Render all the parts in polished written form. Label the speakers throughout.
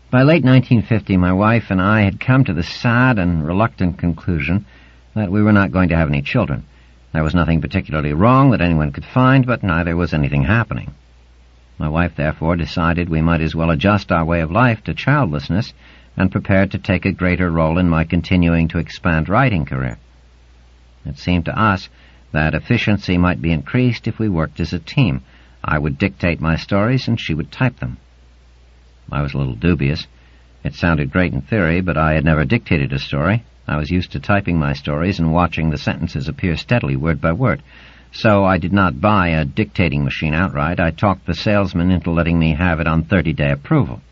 Speaker 1: By late 1950, my wife and I had come to the sad and reluctant conclusion that we were not going to have any children. There was nothing particularly wrong that anyone could find, but neither was anything happening. My wife, therefore, decided we might as well adjust our way of life to childlessness and prepared to take a greater role in my continuing to expand writing career. It seemed to us that efficiency might be increased if we worked as a team. I would dictate my stories and she would type them. I was a little dubious. It sounded great in theory, but I had never dictated a story. I was used to typing my stories and watching the sentences appear steadily, word by word. So I did not buy a dictating machine outright. I talked the salesman into letting me have it on 30-day approval.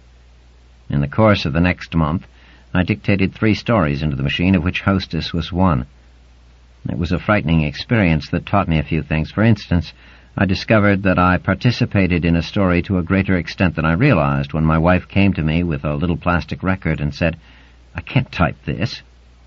Speaker 1: In the course of the next month, I dictated 3 stories into the machine, of which Hostess was one. It was a frightening experience that taught me a few things. For instance, I discovered that I participated in a story to a greater extent than I realized when my wife came to me with a little plastic record and said, "I can't type this."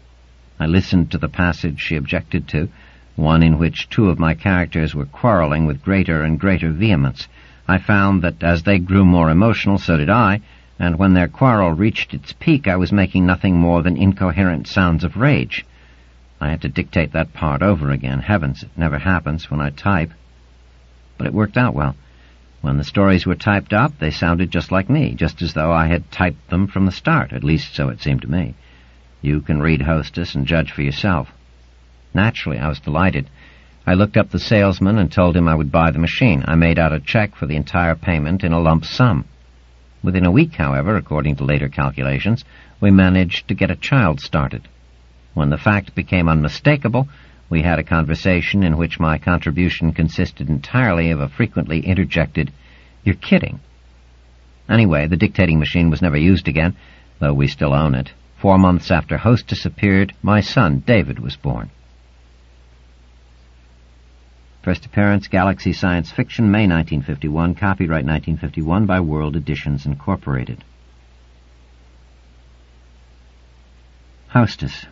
Speaker 1: I listened to the passage she objected to, one in which 2 of my characters were quarreling with greater and greater vehemence. I found that as they grew more emotional, so did I, and when their quarrel reached its peak, I was making nothing more than incoherent sounds of rage. I had to dictate that part over again. Heavens, it never happens when I type. But it worked out well. When the stories were typed up, they sounded just like me, just as though I had typed them from the start, at least so it seemed to me. You can read Hostess and judge for yourself. Naturally, I was delighted. I looked up the salesman and told him I would buy the machine. I made out a check for the entire payment in a lump sum. Within a week, however, according to later calculations, we managed to get a child started. When the fact became unmistakable, we had a conversation in which my contribution consisted entirely of a frequently interjected, "You're kidding." Anyway, the dictating machine was never used again, though we still own it. 4 months after Hostess appeared, my son, David, was born. First appearance, Galaxy Science Fiction, May 1951, copyright 1951 by World Editions, Incorporated. Hostess.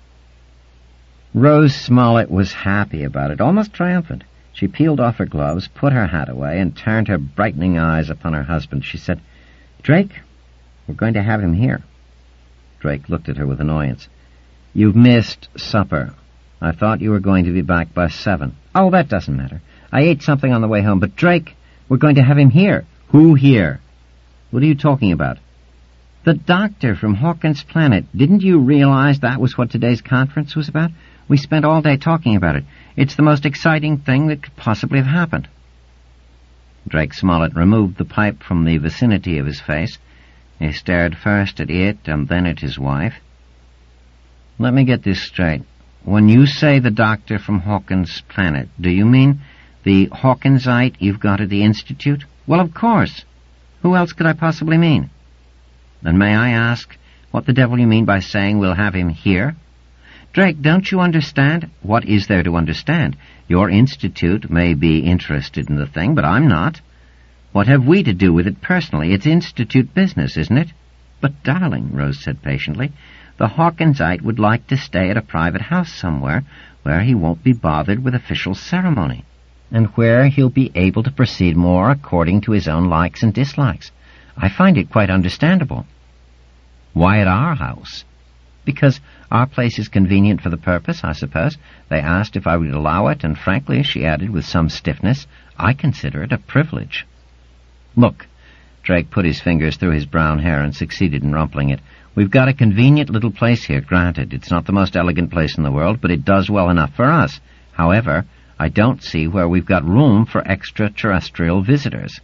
Speaker 1: Rose Smollett was happy about it, almost triumphant. She peeled off her gloves, put her hat away, and turned her brightening eyes upon her husband. She said, "Drake, we're going to have him here." Drake looked at her with annoyance. "You've missed supper. I thought you were going to be back by 7. "Oh, that doesn't matter. I ate something on the way home, but Drake, we're going to have him here." "Who here?" "What are you talking about?" "The doctor from Hawkins Planet. Didn't you realize that was what today's conference was about? We spent all day talking about it. It's the most exciting thing that could possibly have happened." Drake Smollett removed the pipe from the vicinity of his face. He stared first at it and then at his wife. "Let me get this straight. When you say the doctor from Hawkins Planet, do you mean the Hawkinsite you've got at the Institute?" "Well, of course. Who else could I possibly mean?" "Then may I ask what the devil you mean by saying we'll have him here?" "Drake, don't you understand?" "What is there to understand? Your institute may be interested in the thing, but I'm not. What have we to do with it personally? It's institute business, isn't it?" "But, darling," Rose said patiently, "the Hawkinsite would like to stay at a private house somewhere where he won't be bothered with official ceremony, and where he'll be able to proceed more according to his own likes and dislikes. I find it quite understandable." "Why at our house?" "Because our place is convenient for the purpose, I suppose. They asked if I would allow it, and frankly," she added with some stiffness, "I consider it a privilege." "Look," Drake put his fingers through his brown hair and succeeded in rumpling it, "we've got a convenient little place here, granted. It's not the most elegant place in the world, but it does well enough for us. However, I don't see where we've got room for extraterrestrial visitors."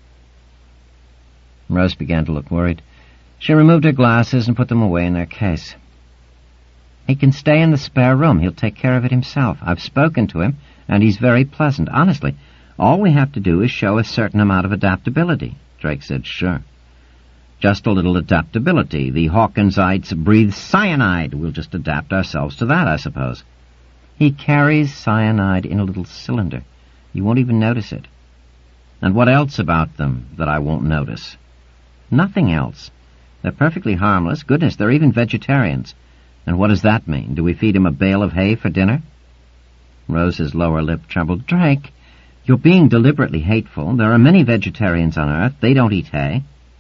Speaker 1: Rose began to look worried. She removed her glasses and put them away in their case. "He can stay in the spare room. He'll take care of it himself. I've spoken to him, and he's very pleasant. Honestly, all we have to do is show a certain amount of adaptability." Drake said, "Sure. Just a little adaptability. The Hawkinsites breathe cyanide. We'll just adapt ourselves to that, I suppose." "He carries cyanide in a little cylinder. You won't even notice it." "And what else about them that I won't notice?" "Nothing else. They're perfectly harmless. Goodness, they're even vegetarians. And what does that mean? Do we feed him a bale of hay for dinner?" Rose's lower lip trembled. "Drake, you're being deliberately hateful. There are many vegetarians on Earth. They don't eat hay."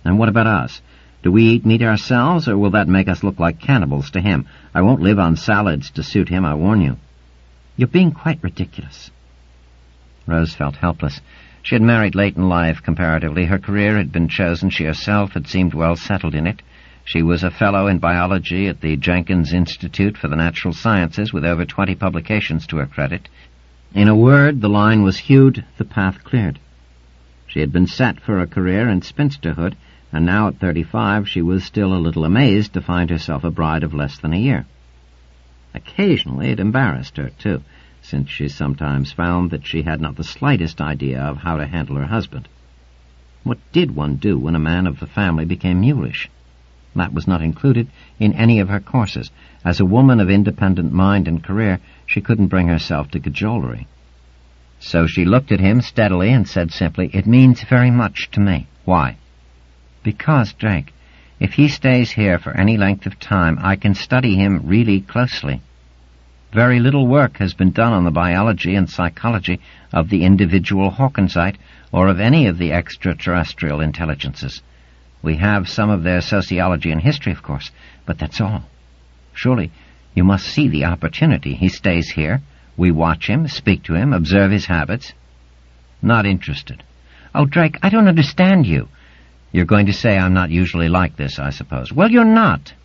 Speaker 1: And what about us? Do we eat meat ourselves, or will that make us look like cannibals to him? I won't live on salads to suit him, I warn you. You're being quite ridiculous. Rose felt helpless. She had married late in life, comparatively. Her career had been chosen. She herself had seemed well settled in it. She was a fellow in biology at the Jenkins Institute for the Natural Sciences, with over 20 publications to her credit. In a word, the line was hewed, the path cleared. She had been set for a career in spinsterhood, and now at 35 she was still a little amazed to find herself a bride of less than a year. Occasionally it embarrassed her, too, since she sometimes found that she had not the slightest idea of how to handle her husband. What did one do when a man of the family became mulish? That was not included in any of her courses. As a woman of independent mind and career, she couldn't bring herself to cajolery. So she looked at him steadily and said simply, "It means very much to me." "Why?" "Because, Drake, if he stays here for any length of time, I can study him really closely. Very little work has been done on the biology and psychology of the individual Hawkinsite or of any of the extraterrestrial intelligences. We have some of their sociology and history, of course, but that's all. Surely you must see the opportunity. He stays here. We watch him, speak to him, observe his habits." "Not interested." "Oh, Drake, I don't understand you." "You're going to say I'm not usually like this, I suppose." "Well, you're not."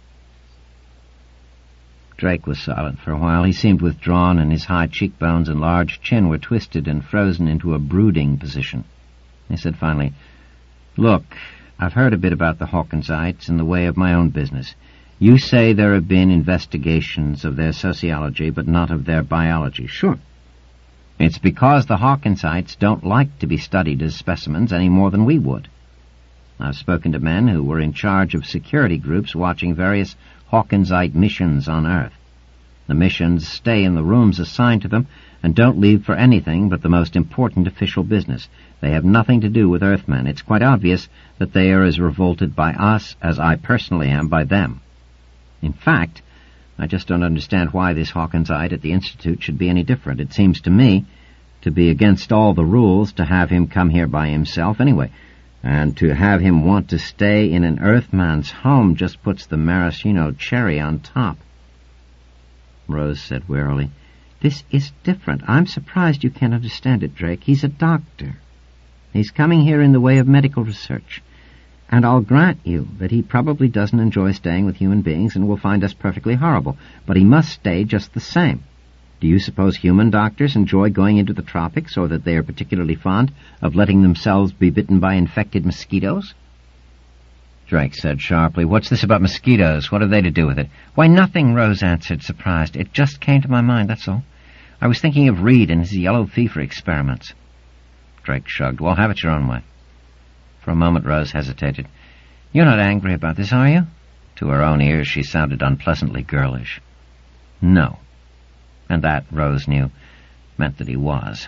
Speaker 1: Drake was silent for a while. He seemed withdrawn, and his high cheekbones and large chin were twisted and frozen into a brooding position. He said finally, "Look, I've heard a bit about the Hawkinsites in the way of my own business. You say there have been investigations of their sociology, but not of their biology." "Sure. It's because the Hawkinsites don't like to be studied as specimens any more than we would. I've spoken to men who were in charge of security groups watching various Hawkinsite missions on Earth. The missions stay in the rooms assigned to them and don't leave for anything but the most important official business. They have nothing to do with Earthmen. It's quite obvious that they are as revolted by us as I personally am by them. In fact, I just don't understand why this Hawkinsite at the Institute should be any different. It seems to me to be against all the rules to have him come here by himself anyway, and to have him want to stay in an Earthman's home just puts the maraschino cherry on top." Rose said wearily, "This is different. I'm surprised you can't understand it, Drake. He's a doctor. He's coming here in the way of medical research. And I'll grant you that he probably doesn't enjoy staying with human beings and will find us perfectly horrible, but he must stay just the same. Do you suppose human doctors enjoy going into the tropics, or that they are particularly fond of letting themselves be bitten by infected mosquitoes?" Drake said sharply, "What's this about mosquitoes? What have they to do with it?" "Why, nothing," Rose answered, surprised. "It just came to my mind, that's all. I was thinking of Reed and his yellow fever experiments." Drake shrugged. "Well, have it your own way." For a moment Rose hesitated. "You're not angry about this, are you?" To her own ears she sounded unpleasantly girlish. No. And that, Rose knew, meant that he was.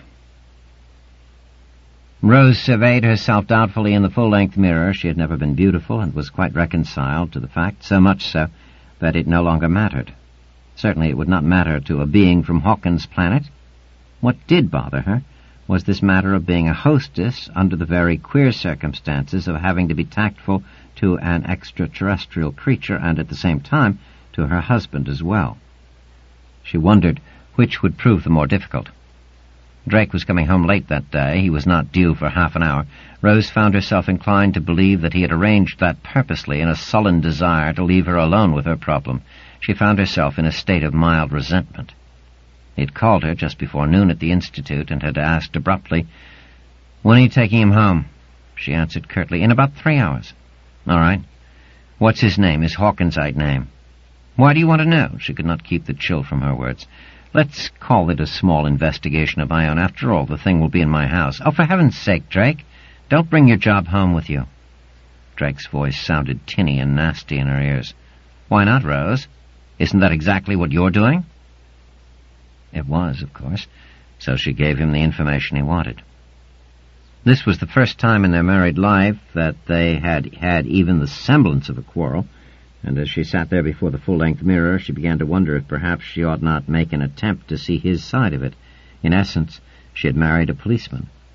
Speaker 1: Rose surveyed herself doubtfully in the full-length mirror. She had never been beautiful and was quite reconciled to the fact, so much so that it no longer mattered. Certainly it would not matter to a being from Hawkins' planet. What did bother her was this matter of being a hostess under the very queer circumstances of having to be tactful to an extraterrestrial creature and at the same time to her husband as well. She wondered which would prove the more difficult. Drake was coming home late that day. He was not due for half an hour. Rose found herself inclined to believe that he had arranged that purposely in a sullen desire to leave her alone with her problem. She found herself in a state of mild resentment. He had called her just before noon at the Institute and had asked abruptly, "When are you taking him home?" She answered curtly, "In about 3 hours." "All right. What's his name, his Hawkinsite name?" "Why do you want to know?" She could not keep the chill from her words. "Let's call it a small investigation of my own. After all, the thing will be in my house." "Oh, for heaven's sake, Drake, don't bring your job home with you." Drake's voice sounded tinny and nasty in her ears. "Why not, Rose? Isn't that exactly what you're doing?" It was, of course, so she gave him the information he wanted. This was the first time in their married life that they had had even the semblance of a quarrel, and as she sat there before the full-length mirror, she began to wonder if perhaps she ought not make an attempt to see his side of it. In essence, she had married a policeman.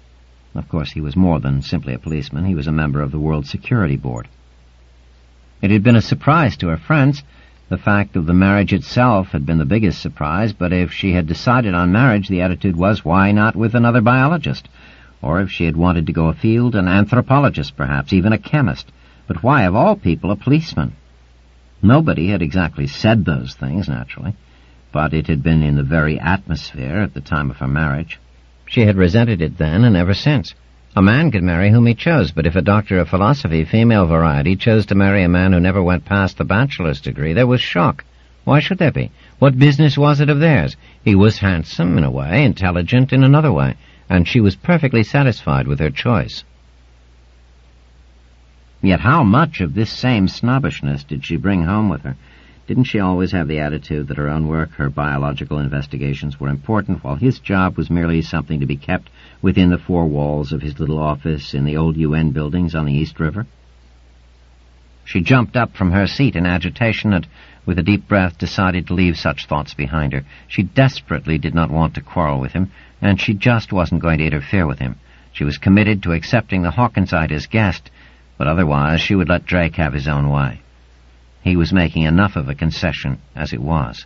Speaker 1: Of course, he was more than simply a policeman. He was a member of the World Security Board. It had been a surprise to her friends. The fact of the marriage itself had been the biggest surprise, but if she had decided on marriage, the attitude was, why not with another biologist? Or if she had wanted to go afield, an anthropologist perhaps, even a chemist. But why, of all people, a policeman? Nobody had exactly said those things, naturally, but it had been in the very atmosphere at the time of her marriage. She had resented it then and ever since. A man could marry whom he chose, but if a doctor of philosophy, female variety, chose to marry a man who never went past the bachelor's degree, there was shock. Why should there be? What business was it of theirs? He was handsome in a way, intelligent in another way, and she was perfectly satisfied with her choice. Yet how much of this same snobbishness did she bring home with her? Didn't she always have the attitude that her own work, her biological investigations, were important, while his job was merely something to be kept within the four walls of his little office in the old UN buildings on the East River? She jumped up from her seat in agitation and, with a deep breath, decided to leave such thoughts behind her. She desperately did not want to quarrel with him, and she just wasn't going to interfere with him. She was committed to accepting the Hawkinsite as guest, but otherwise she would let Drake have his own way. He was making enough of a concession as it was.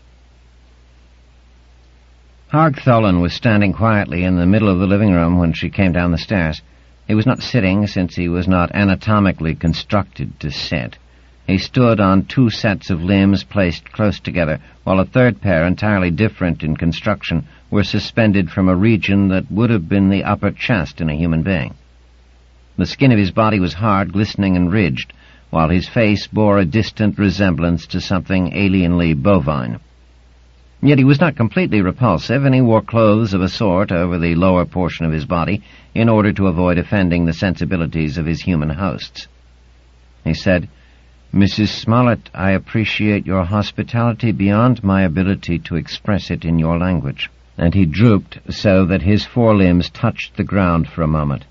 Speaker 1: Hogg Tholen was standing quietly in the middle of the living room when she came down the stairs. He was not sitting, since he was not anatomically constructed to sit. He stood on two sets of limbs placed close together, while a third pair, entirely different in construction, were suspended from a region that would have been the upper chest in a human being. The skin of his body was hard, glistening, and ridged, while his face bore a distant resemblance to something alienly bovine. Yet he was not completely repulsive, and he wore clothes of a sort over the lower portion of his body in order to avoid offending the sensibilities of his human hosts. He said, "Mrs. Smollett, I appreciate your hospitality beyond my ability to express it in your language." And he drooped so that his forelimbs touched the ground for a moment.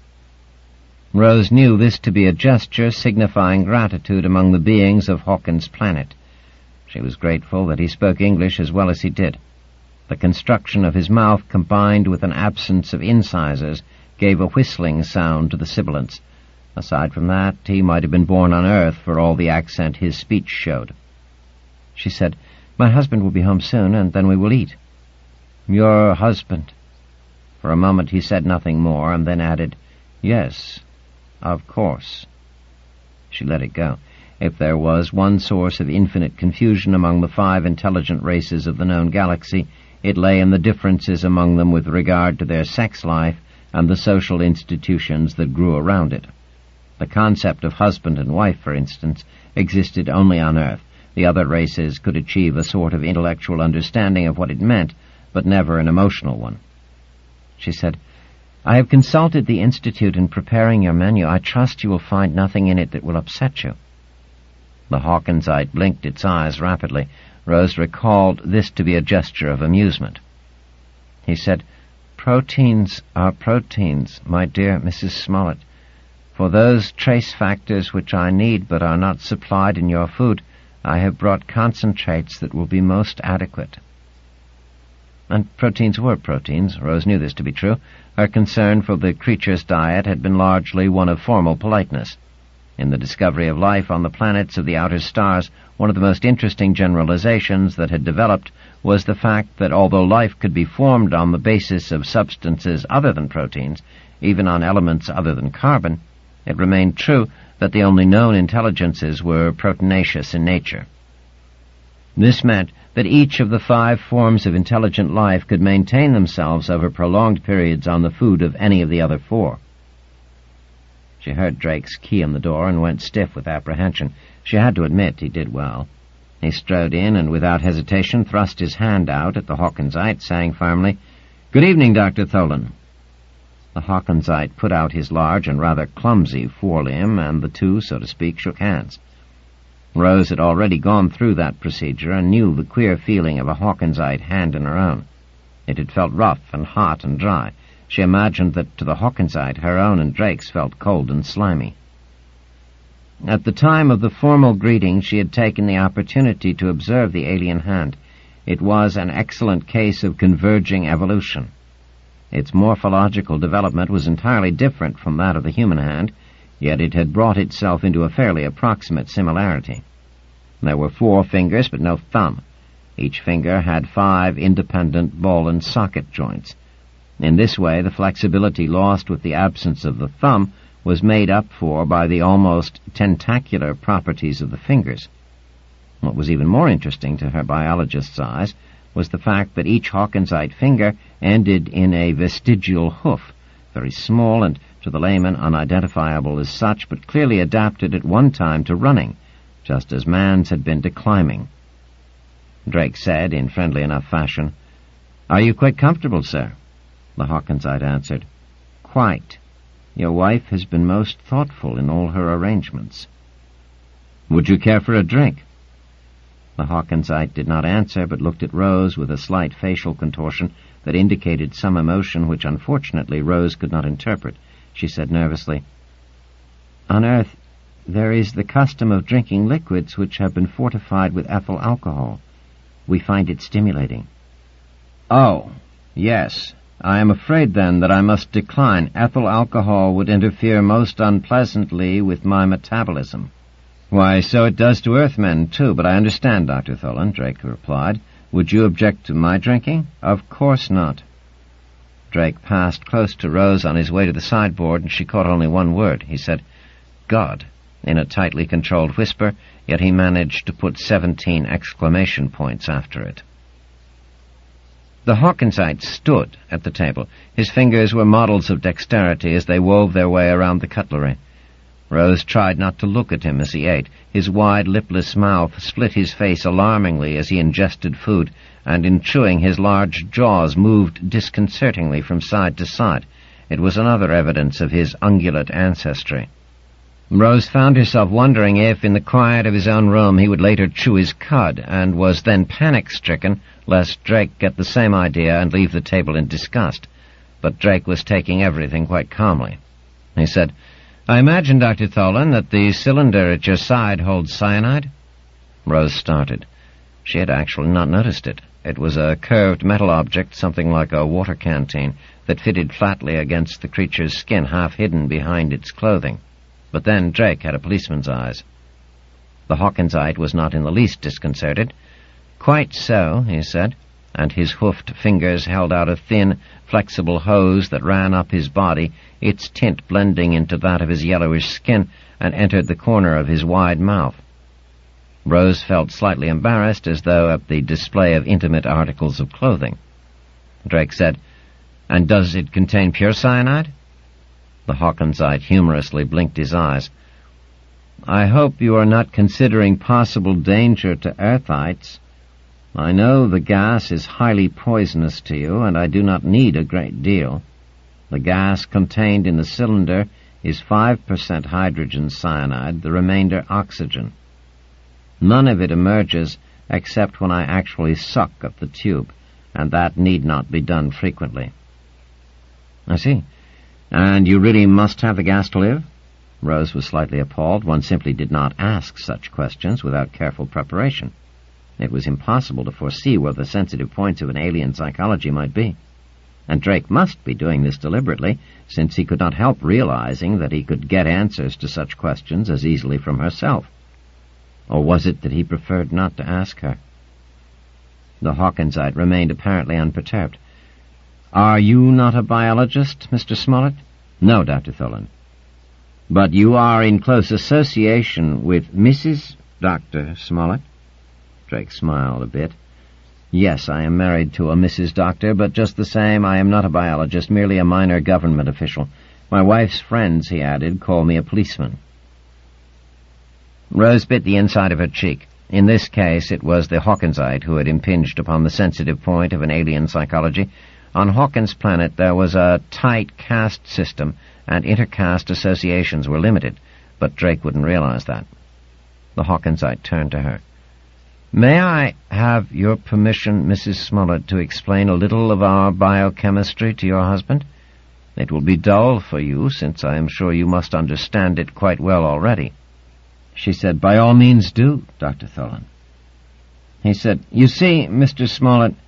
Speaker 1: Rose knew this to be a gesture signifying gratitude among the beings of Hawkins' planet. She was grateful that he spoke English as well as he did. The construction of his mouth, combined with an absence of incisors, gave a whistling sound to the sibilants. Aside from that, he might have been born on Earth for all the accent his speech showed. She said, "My husband will be home soon, and then we will eat." "Your husband?" For a moment he said nothing more, and then added, "Yes, of course." She let it go. If there was one source of infinite confusion among the 5 intelligent races of the known galaxy, it lay in the differences among them with regard to their sex life and the social institutions that grew around it. The concept of husband and wife, for instance, existed only on Earth. The other races could achieve a sort of intellectual understanding of what it meant, but never an emotional one. She said, "I have consulted the Institute in preparing your menu. I trust you will find nothing in it that will upset you." The Hawkinsite blinked its eyes rapidly. Rose recalled this to be a gesture of amusement. He said, "Proteins are proteins, my dear Mrs. Smollett. For those trace factors which I need but are not supplied in your food, I have brought concentrates that will be most adequate." And proteins were proteins. Rose knew this to be true. Her concern for the creature's diet had been largely one of formal politeness. In the discovery of life on the planets of the outer stars, one of the most interesting generalizations that had developed was the fact that although life could be formed on the basis of substances other than proteins, even on elements other than carbon, it remained true that the only known intelligences were proteinaceous in nature. This meant that each of the 5 forms of intelligent life could maintain themselves over prolonged periods on the food of any of the other 4. She heard Drake's key in the door and went stiff with apprehension. She had to admit he did well. He strode in and without hesitation thrust his hand out at the Hawkinsite, saying firmly, "Good evening, Dr. Tholen." The Hawkinsite put out his large and rather clumsy forelimb, and the two, so to speak, shook hands. Rose had already gone through that procedure and knew the queer feeling of a Hawkinsite hand in her own. It had felt rough and hot and dry. She imagined that to the Hawkinsite her own and Drake's felt cold and slimy. At the time of the formal greeting she had taken the opportunity to observe the alien hand. It was an excellent case of converging evolution. Its morphological development was entirely different from that of the human hand, yet it had brought itself into a fairly approximate similarity. There were 4 fingers, but no thumb. Each finger had 5 independent ball and socket joints. In this way, the flexibility lost with the absence of the thumb was made up for by the almost tentacular properties of the fingers. What was even more interesting to her biologist's eyes was the fact that each Hawkinsite finger ended in a vestigial hoof, very small and, to the layman, unidentifiable as such, but clearly adapted at one time to running, just as man's had been to climbing. Drake said, in friendly enough fashion, "Are you quite comfortable, sir?" The Hawkinsite answered, "Quite. Your wife has been most thoughtful in all her arrangements." "Would you care for a drink?" The Hawkinsite did not answer, but looked at Rose with a slight facial contortion that indicated some emotion which, unfortunately, Rose could not interpret. She said nervously, "On Earth, there is the custom of drinking liquids which have been fortified with ethyl alcohol. We find it stimulating." "Oh, yes. I am afraid, then, that I must decline. Ethyl alcohol would interfere most unpleasantly with my metabolism." "Why, so it does to Earthmen, too, but I understand, Dr. Tholen," Drake replied. "Would you object to my drinking?" "Of course not." Drake passed close to Rose on his way to the sideboard, and she caught only one word. He said, "God," in a tightly controlled whisper, yet he managed to put 17 exclamation points after it. The Hawkinsite stood at the table. His fingers were models of dexterity as they wove their way around the cutlery. Rose tried not to look at him as he ate. His wide, lipless mouth split his face alarmingly as he ingested food, and in chewing his large jaws moved disconcertingly from side to side. It was another evidence of his ungulate ancestry. Rose found herself wondering if, in the quiet of his own room, he would later chew his cud, and was then panic-stricken lest Drake get the same idea and leave the table in disgust. But Drake was taking everything quite calmly. He said, "I imagine, Dr. Tholen, that the cylinder at your side holds cyanide?" Rose started. She had actually not noticed it. It was a curved metal object, something like a water canteen, that fitted flatly against the creature's skin, half hidden behind its clothing. But then Drake had a policeman's eyes. The Hawkinsite was not in the least disconcerted. "Quite so," he said, and his hoofed fingers held out a thin, flexible hose that ran up his body, its tint blending into that of his yellowish skin, and entered the corner of his wide mouth. Rose felt slightly embarrassed, as though at the display of intimate articles of clothing. Drake said, "And does it contain pure cyanide?" The Hawkinsite humorously blinked his eyes. "I hope you are not considering possible danger to Earthites. I know the gas is highly poisonous to you, and I do not need a great deal. The gas contained in the cylinder is 5% hydrogen cyanide, the remainder oxygen. None of it emerges except when I actually suck at the tube, and that need not be done frequently." "I see. And you really must have the gas to live?" Rose was slightly appalled. One simply did not ask such questions without careful preparation. It was impossible to foresee where the sensitive points of an alien psychology might be. And Drake must be doing this deliberately, since he could not help realizing that he could get answers to such questions as easily from herself. Or was it that he preferred not to ask her? The Hawkinsite remained apparently unperturbed. "Are you not a biologist, Mr. Smollett?" "No, Dr. Tholen." "But you are in close association with Mrs. Dr. Smollett?" Drake smiled a bit. "Yes, I am married to a Mrs. Doctor, but just the same, I am not a biologist, merely a minor government official. My wife's friends," he added, "call me a policeman." Rose bit the inside of her cheek. In this case, it was the Hawkinsite who had impinged upon the sensitive point of an alien psychology. On Hawkins' planet, there was a tight caste system, and intercaste associations were limited, but Drake wouldn't realize that. The Hawkinsite turned to her. "May I have your permission, Mrs. Smollett, to explain a little of our biochemistry to your husband? It will be dull for you, since I am sure you must understand it quite well already." She said, "By all means do, Dr. Tholen." He said, "You see, Mr. Smollett,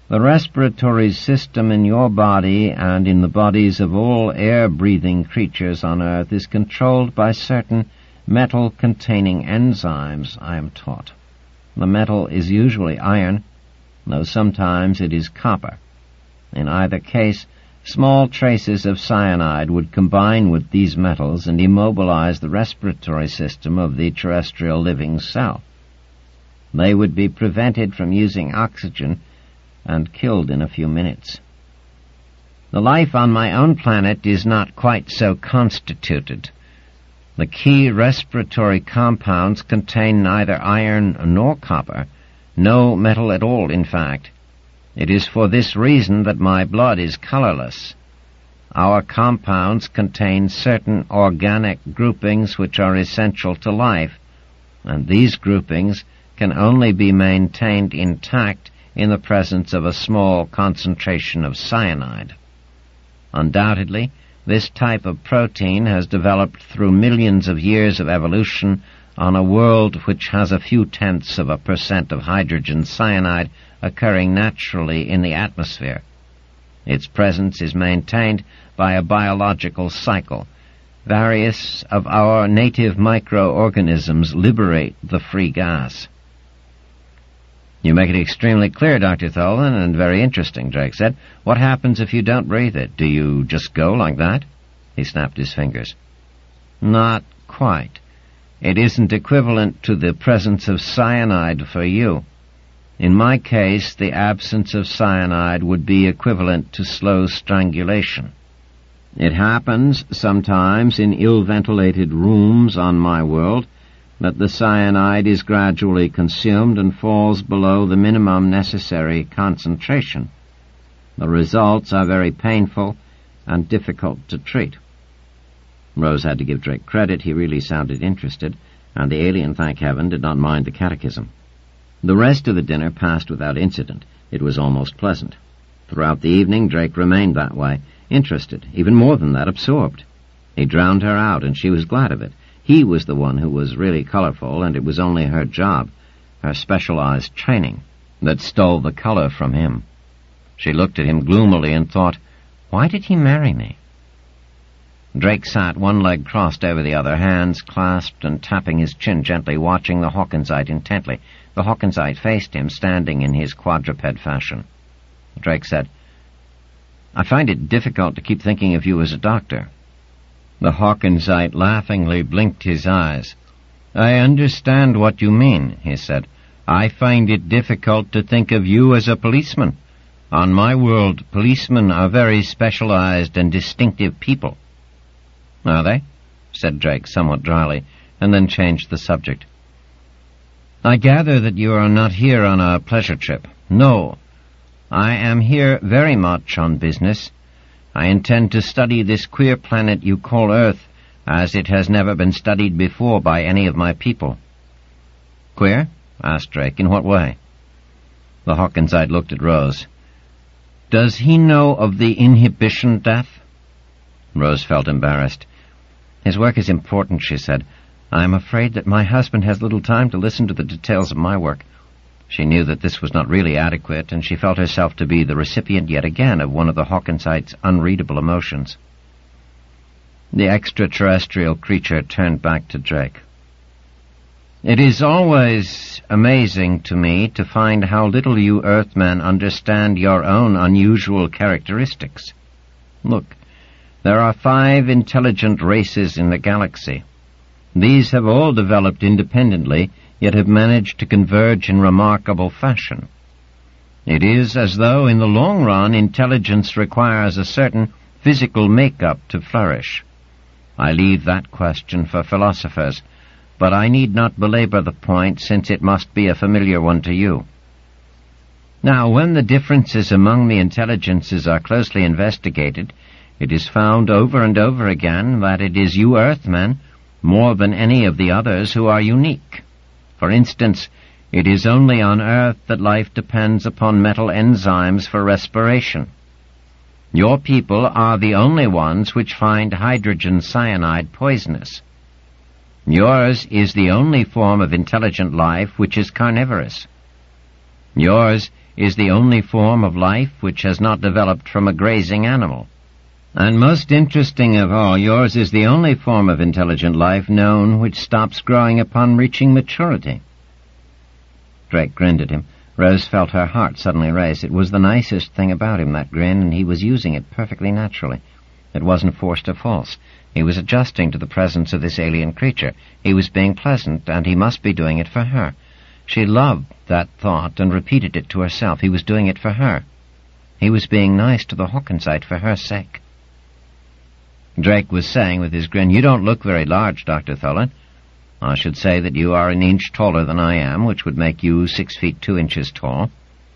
Speaker 1: The respiratory system in your body and in the bodies of all air-breathing creatures on Earth is controlled by certain metal-containing enzymes, I am taught. The metal is usually iron, though sometimes it is copper. In either case, small traces of cyanide would combine with these metals and immobilize the respiratory system of the terrestrial living cell. They would be prevented from using oxygen and killed in a few minutes. The life on my own planet is not quite so constituted. The key respiratory compounds contain neither iron nor copper, no metal at all, in fact. It is for this reason that my blood is colorless. Our compounds contain certain organic groupings which are essential to life, and these groupings can only be maintained intact in the presence of a small concentration of cyanide. Undoubtedly, this type of protein has developed through millions of years of evolution on a world which has a few tenths of a % of hydrogen cyanide occurring naturally in the atmosphere. Its presence is maintained by a biological cycle. Various of our native microorganisms liberate the free gas. You make it extremely clear, Dr. Tholen, and very interesting, Drake said. What happens if you don't breathe it? Do you just go like that? He snapped his fingers. Not quite. It isn't equivalent to the presence of cyanide for you. In my case, the absence of cyanide would be equivalent to slow strangulation. It happens sometimes in ill-ventilated rooms on my world that the cyanide is gradually consumed and falls below the minimum necessary concentration. The results are very painful and difficult to treat. Rose had to give Drake credit. He really sounded interested, and the alien, thank heaven, did not mind the catechism. The rest of the dinner passed without incident. It was almost pleasant. Throughout the evening, Drake remained that way, interested, even more than that, absorbed. He drowned her out, and she was glad of it. He was the one who was really colorful, and it was only her job, her specialized training, that stole the color from him. She looked at him gloomily and thought, why did he marry me? Drake sat, one leg crossed over the other, hands clasped and tapping his chin gently, watching the Hawkinsite intently. The Hawkinsite faced him, standing in his quadruped fashion. Drake said, I find it difficult to keep thinking of you as a doctor. The Hawkinsite laughingly blinked his eyes. I understand what you mean, he said. I find it difficult to think of you as a policeman. On my world, policemen are very specialized and distinctive people. Are they? Said Drake somewhat dryly, and then changed the subject. I gather that you are not here on a pleasure trip. No. I am here very much on business. I intend to study this queer planet you call Earth, as it has never been studied before by any of my people. Queer? Asked Drake. In what way? The Hawkinsite looked at Rose. Does he know of the inhibition death? Rose felt embarrassed. His work is important, she said. I am afraid that my husband has little time to listen to the details of my work. She knew that this was not really adequate, and she felt herself to be the recipient yet again of one of the Hawkinsite's unreadable emotions. The extraterrestrial creature turned back to Drake. It is always amazing to me to find how little you Earthmen understand your own unusual characteristics. Look, there are 5 intelligent races in the galaxy. These have all developed independently, yet have managed to converge in remarkable fashion. It is as though, in the long run, intelligence requires a certain physical make-up to flourish. I leave that question for philosophers, but I need not belabor the point, since it must be a familiar one to you. Now, when the differences among the intelligences are closely investigated, it is found over and over again that it is you Earthmen, more than any of the others, who are unique. For instance, it is only on Earth that life depends upon metal enzymes for respiration. Your people are the only ones which find hydrogen cyanide poisonous. Yours is the only form of intelligent life which is carnivorous. Yours is the only form of life which has not developed from a grazing animal. And most interesting of all, yours is the only form of intelligent life known which stops growing upon reaching maturity." Drake grinned at him. Rose felt her heart suddenly race. It was the nicest thing about him, that grin, and he was using it perfectly naturally. It wasn't forced or false. He was adjusting to the presence of this alien creature. He was being pleasant, and he must be doing it for her. She loved that thought and repeated it to herself. He was doing it for her. He was being nice to the Hawkinsite for her sake. Drake was saying with his grin, "You don't look very large, Dr. Tholen. I should say that you are an inch taller than I am, which would make you 6 feet 2 inches tall.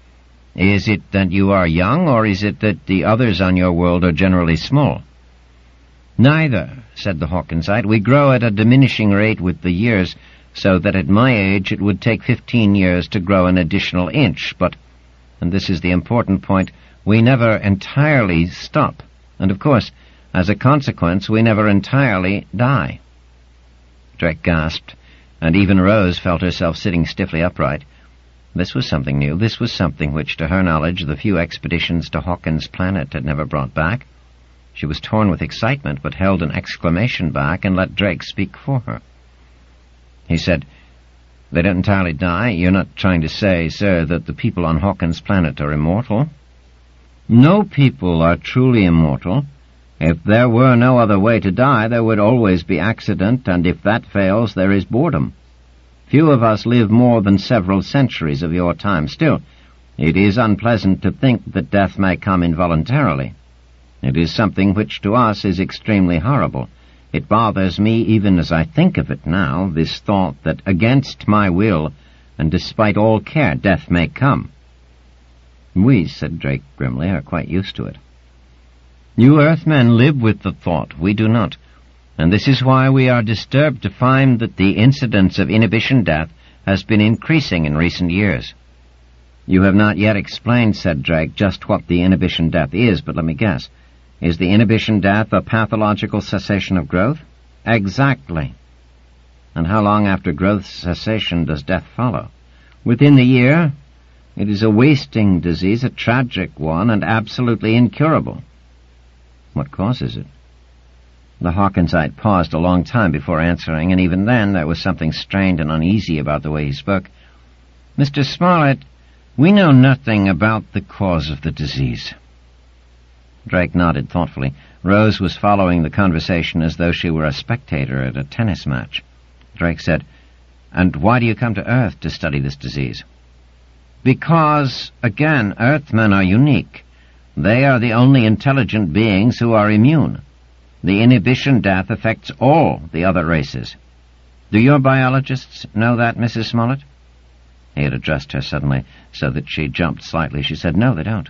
Speaker 1: Is it that you are young, or is it that the others on your world are generally small?" "Neither," said the Hawkinsite. "We grow at a diminishing rate with the years, so that at my age it would take 15 years to grow an additional inch, but, and this is the important point, we never entirely stop, and of course, as a consequence, we never entirely die." Drake gasped, and even Rose felt herself sitting stiffly upright. This was something new. This was something which, to her knowledge, the few expeditions to Hawkins' planet had never brought back. She was torn with excitement, but held an exclamation back and let Drake speak for her. He said, "They don't entirely die. You're not trying to say, sir, that the people on Hawkins' planet are immortal?" "No people are truly immortal. If there were no other way to die, there would always be accident, and if that fails, there is boredom. Few of us live more than several centuries of your time. Still, it is unpleasant to think that death may come involuntarily. It is something which to us is extremely horrible. It bothers me even as I think of it now, this thought that against my will, and despite all care, death may come." "We," said Drake grimly, "are quite used to it." "You Earthmen live with the thought. We do not. And this is why we are disturbed to find that the incidence of inhibition death has been increasing in recent years." "You have not yet explained," said Drake, "just what the inhibition death is, but let me guess. Is the inhibition death a pathological cessation of growth?" "Exactly." "And how long after growth cessation does death follow?" "Within the year. It is a wasting disease, a tragic one, and absolutely incurable." "What causes it?" The Hawkinsite paused a long time before answering, and even then there was something strained and uneasy about the way he spoke. "Mr. Smollett, we know nothing about the cause of the disease." Drake nodded thoughtfully. Rose was following the conversation as though she were a spectator at a tennis match. Drake said, "And why do you come to Earth to study this disease?" "Because, again, Earthmen are unique. They are the only intelligent beings who are immune. The inhibition death affects all the other races. Do your biologists know that, Mrs. Smollett?" He had addressed her suddenly, so that she jumped slightly. She said, "No, they don't."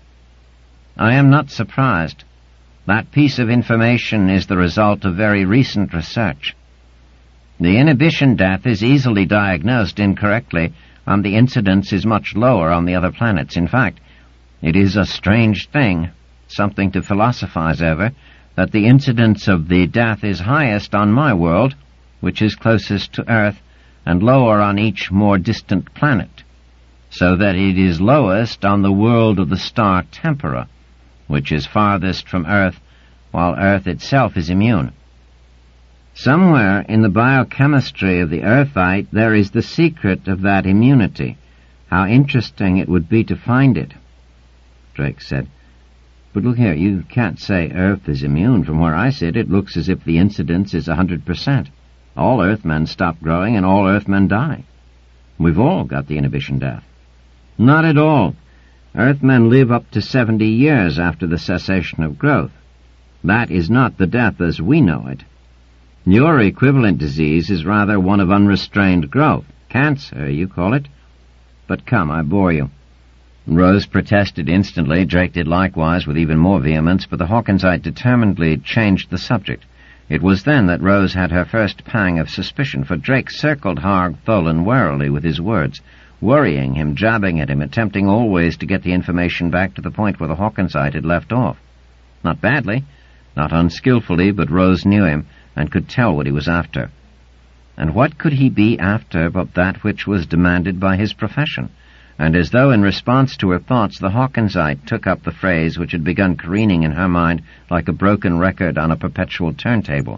Speaker 1: "I am not surprised. That piece of information is the result of very recent research. The inhibition death is easily diagnosed incorrectly, and the incidence is much lower on the other planets. In fact, it is a strange thing, something to philosophize over, that the incidence of the death is highest on my world, which is closest to Earth, and lower on each more distant planet, so that it is lowest on the world of the star Tempera, which is farthest from Earth, while Earth itself is immune. Somewhere in the biochemistry of the Earthite there is the secret of that immunity. How interesting it would be to find it." Drake said, "But look here, you can't say Earth is immune. From where I sit, it looks as if the incidence is 100%. All Earthmen stop growing and all Earthmen die. We've all got the inhibition death." "Not at all. Earthmen live up to 70 years after the cessation of growth. That is not the death as we know it. Your equivalent disease is rather one of unrestrained growth. Cancer, you call it. But come, I bore you." Rose protested instantly. Drake did likewise with even more vehemence, but the Hawkinsite determinedly changed the subject. It was then that Rose had her first pang of suspicion, for Drake circled Harg Tholen warily with his words, worrying him, jabbing at him, attempting always to get the information back to the point where the Hawkinsite had left off. Not badly, not unskillfully, but Rose knew him and could tell what he was after. And what could he be after but that which was demanded by his profession? And as though in response to her thoughts, the Hawkinsite took up the phrase which had begun careening in her mind like a broken record on a perpetual turntable.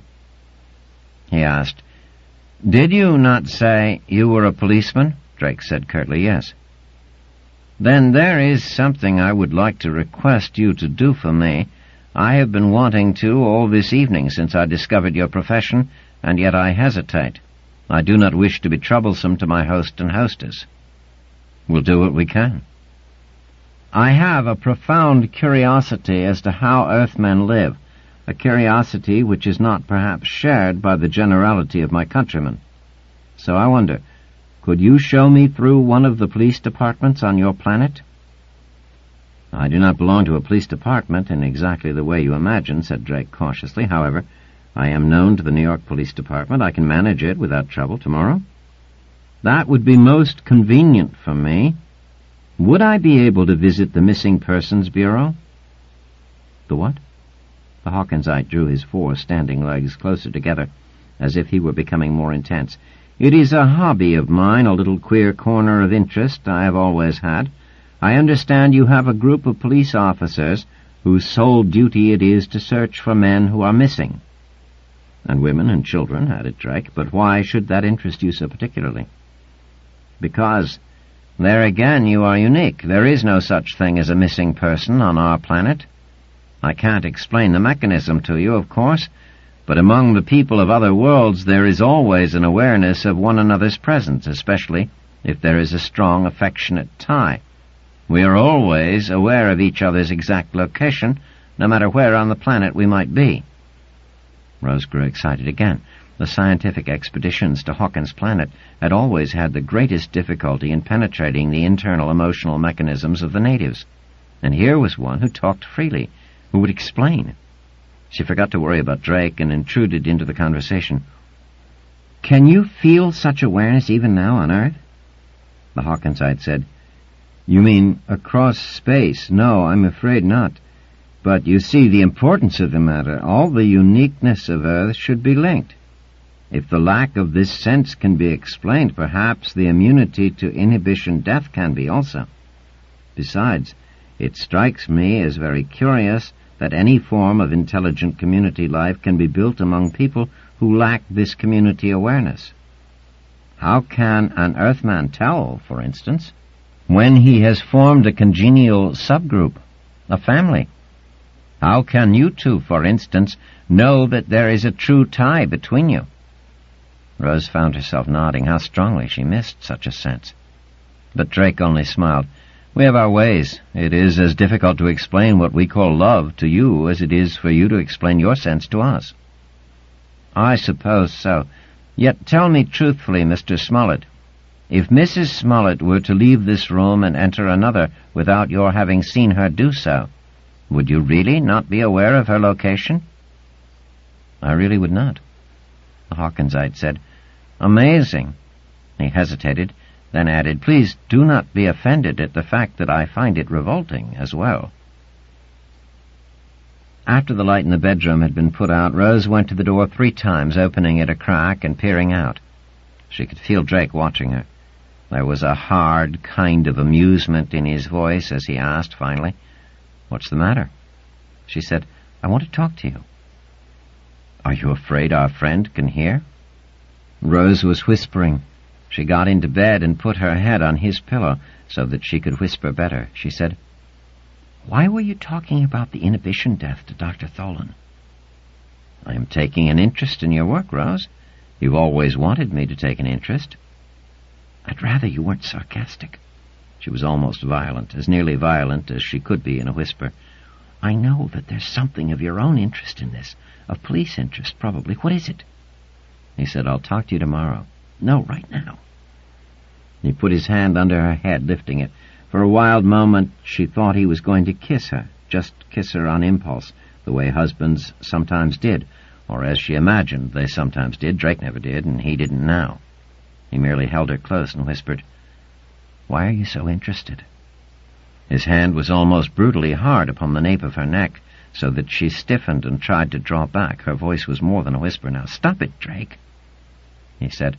Speaker 1: He asked, "Did you not say you were a policeman?" Drake said curtly, "Yes." "Then there is something I would like to request you to do for me. I have been wanting to all this evening since I discovered your profession, and yet I hesitate. I do not wish to be troublesome to my host and hostess." "We'll do what we can." "I have a profound curiosity as to how Earthmen live, a curiosity which is not perhaps shared by the generality of my countrymen. So I wonder, could you show me through one of the police departments on your planet?" "I do not belong to a police department in exactly the way you imagine," said Drake cautiously. "However, I am known to the New York Police Department. I can manage it without trouble tomorrow." "That would be most convenient for me. Would I be able to visit the Missing Persons Bureau?" "The what?" The Hawkinsite drew his 4 standing legs closer together, as if he were becoming more intense. "It is a hobby of mine, a little queer corner of interest I have always had. I understand you have a group of police officers whose sole duty it is to search for men who are missing." "And women and children," added Drake. "But why should that interest you so particularly?" "Because, there again you are unique. There is no such thing as a missing person on our planet. I can't explain the mechanism to you, of course, but among the people of other worlds there is always an awareness of one another's presence, especially if there is a strong, affectionate tie. We are always aware of each other's exact location, no matter where on the planet we might be." Rose grew excited again. The scientific expeditions to Hawkins' planet had always had the greatest difficulty in penetrating the internal emotional mechanisms of the natives. And here was one who talked freely, who would explain. She forgot to worry about Drake and intruded into the conversation. "Can you feel such awareness even now on Earth?" The Hawkinsite said, "You mean across space? No, I'm afraid not. But you see the importance of the matter. All the uniqueness of Earth should be linked. If the lack of this sense can be explained, perhaps the immunity to inhibition death can be also. Besides, it strikes me as very curious that any form of intelligent community life can be built among people who lack this community awareness. How can an Earthman tell, for instance, when he has formed a congenial subgroup, a family? How can you two, for instance, know that there is a true tie between you?" Rose found herself nodding. How strongly she missed such a sense. But Drake only smiled. "We have our ways. It is as difficult to explain what we call love to you as it is for you to explain your sense to us." "I suppose so. Yet tell me truthfully, Mr. Smollett, if Mrs. Smollett were to leave this room and enter another without your having seen her do so, would you really not be aware of her location?" "I really would not," the Hawkinsite said. "Amazing." He hesitated, then added, "Please do not be offended at the fact that I find it revolting as well." After the light in the bedroom had been put out, Rose went to the door 3 times, opening it a crack and peering out. She could feel Drake watching her. There was a hard kind of amusement in his voice as he asked, finally, "What's the matter?" She said, "I want to talk to you." "Are you afraid our friend can hear?" Rose was whispering. She got into bed and put her head on his pillow so that she could whisper better. She said, "Why were you talking about the inhibition death to Dr. Tholen?" "I am taking an interest in your work, Rose. You've always wanted me to take an interest." "I'd rather you weren't sarcastic." She was almost violent, as nearly violent as she could be in a whisper. "I know that there's something of your own interest in this, of police interest, probably. What is it?" He said, "I'll talk to you tomorrow." "No, right now." He put his hand under her head, lifting it. For a wild moment she thought he was going to kiss her, just kiss her on impulse, the way husbands sometimes did, or as she imagined they sometimes did. Drake never did, and he didn't now. He merely held her close and whispered, "Why are you so interested?" His hand was almost brutally hard upon the nape of her neck, so that she stiffened and tried to draw back. Her voice was more than a whisper now. "Stop it, Drake," he said.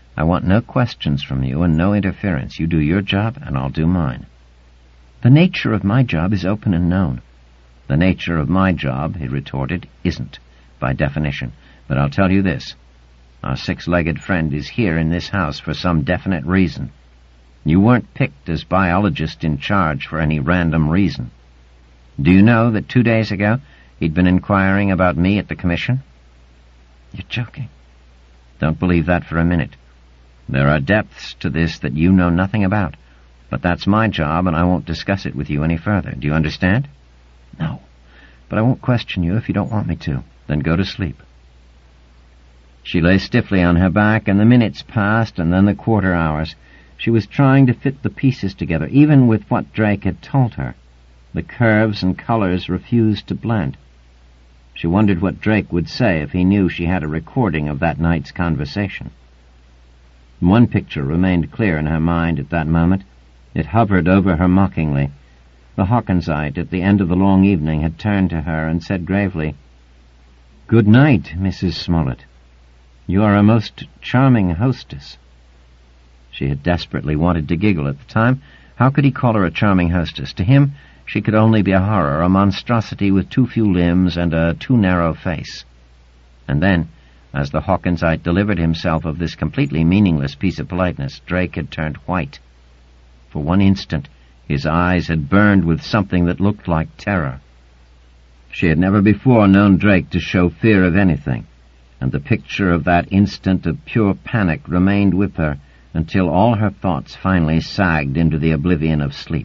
Speaker 1: I want no questions from you and no interference. You do your job, and I'll do mine." "The nature of my job is open and known." "The nature of my job," he retorted, "isn't, by definition. But I'll tell you this. Our six-legged friend is here in this house for some definite reason. You weren't picked as biologist in charge for any random reason. Do you know that 2 days ago he'd been inquiring about me at the commission?" "You're joking." "Don't believe that for a minute. There are depths to this that you know nothing about. But that's my job, and I won't discuss it with you any further. Do you understand?" "No, but I won't question you if you don't want me to." "Then go to sleep." She lay stiffly on her back, and the minutes passed, and then the quarter hours. She was trying to fit the pieces together, even with what Drake had told her. The curves and colors refused to blend. She wondered what Drake would say if he knew she had a recording of that night's conversation. One picture remained clear in her mind at that moment. It hovered over her mockingly. The Hawkinsite at the end of the long evening had turned to her and said gravely, "Good night, Mrs. Smollett. You are a most charming hostess." She had desperately wanted to giggle at the time. How could he call her a charming hostess? To him, she could only be a horror, a monstrosity with too few limbs and a too narrow face. And then, as the Hawkinsite delivered himself of this completely meaningless piece of politeness, Drake had turned white. For one instant, his eyes had burned with something that looked like terror. She had never before known Drake to show fear of anything, and the picture of that instant of pure panic remained with her until all her thoughts finally sagged into the oblivion of sleep.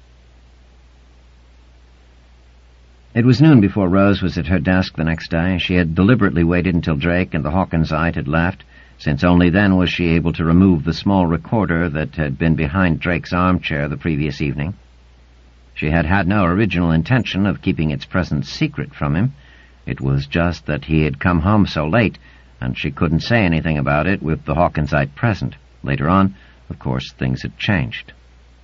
Speaker 1: It was noon before Rose was at her desk the next day. She had deliberately waited until Drake and the Hawkinsite had left, since only then was she able to remove the small recorder that had been behind Drake's armchair the previous evening. She had had no original intention of keeping its presence secret from him. It was just that he had come home so late, and she couldn't say anything about it with the Hawkinsite present. Later on, of course, things had changed.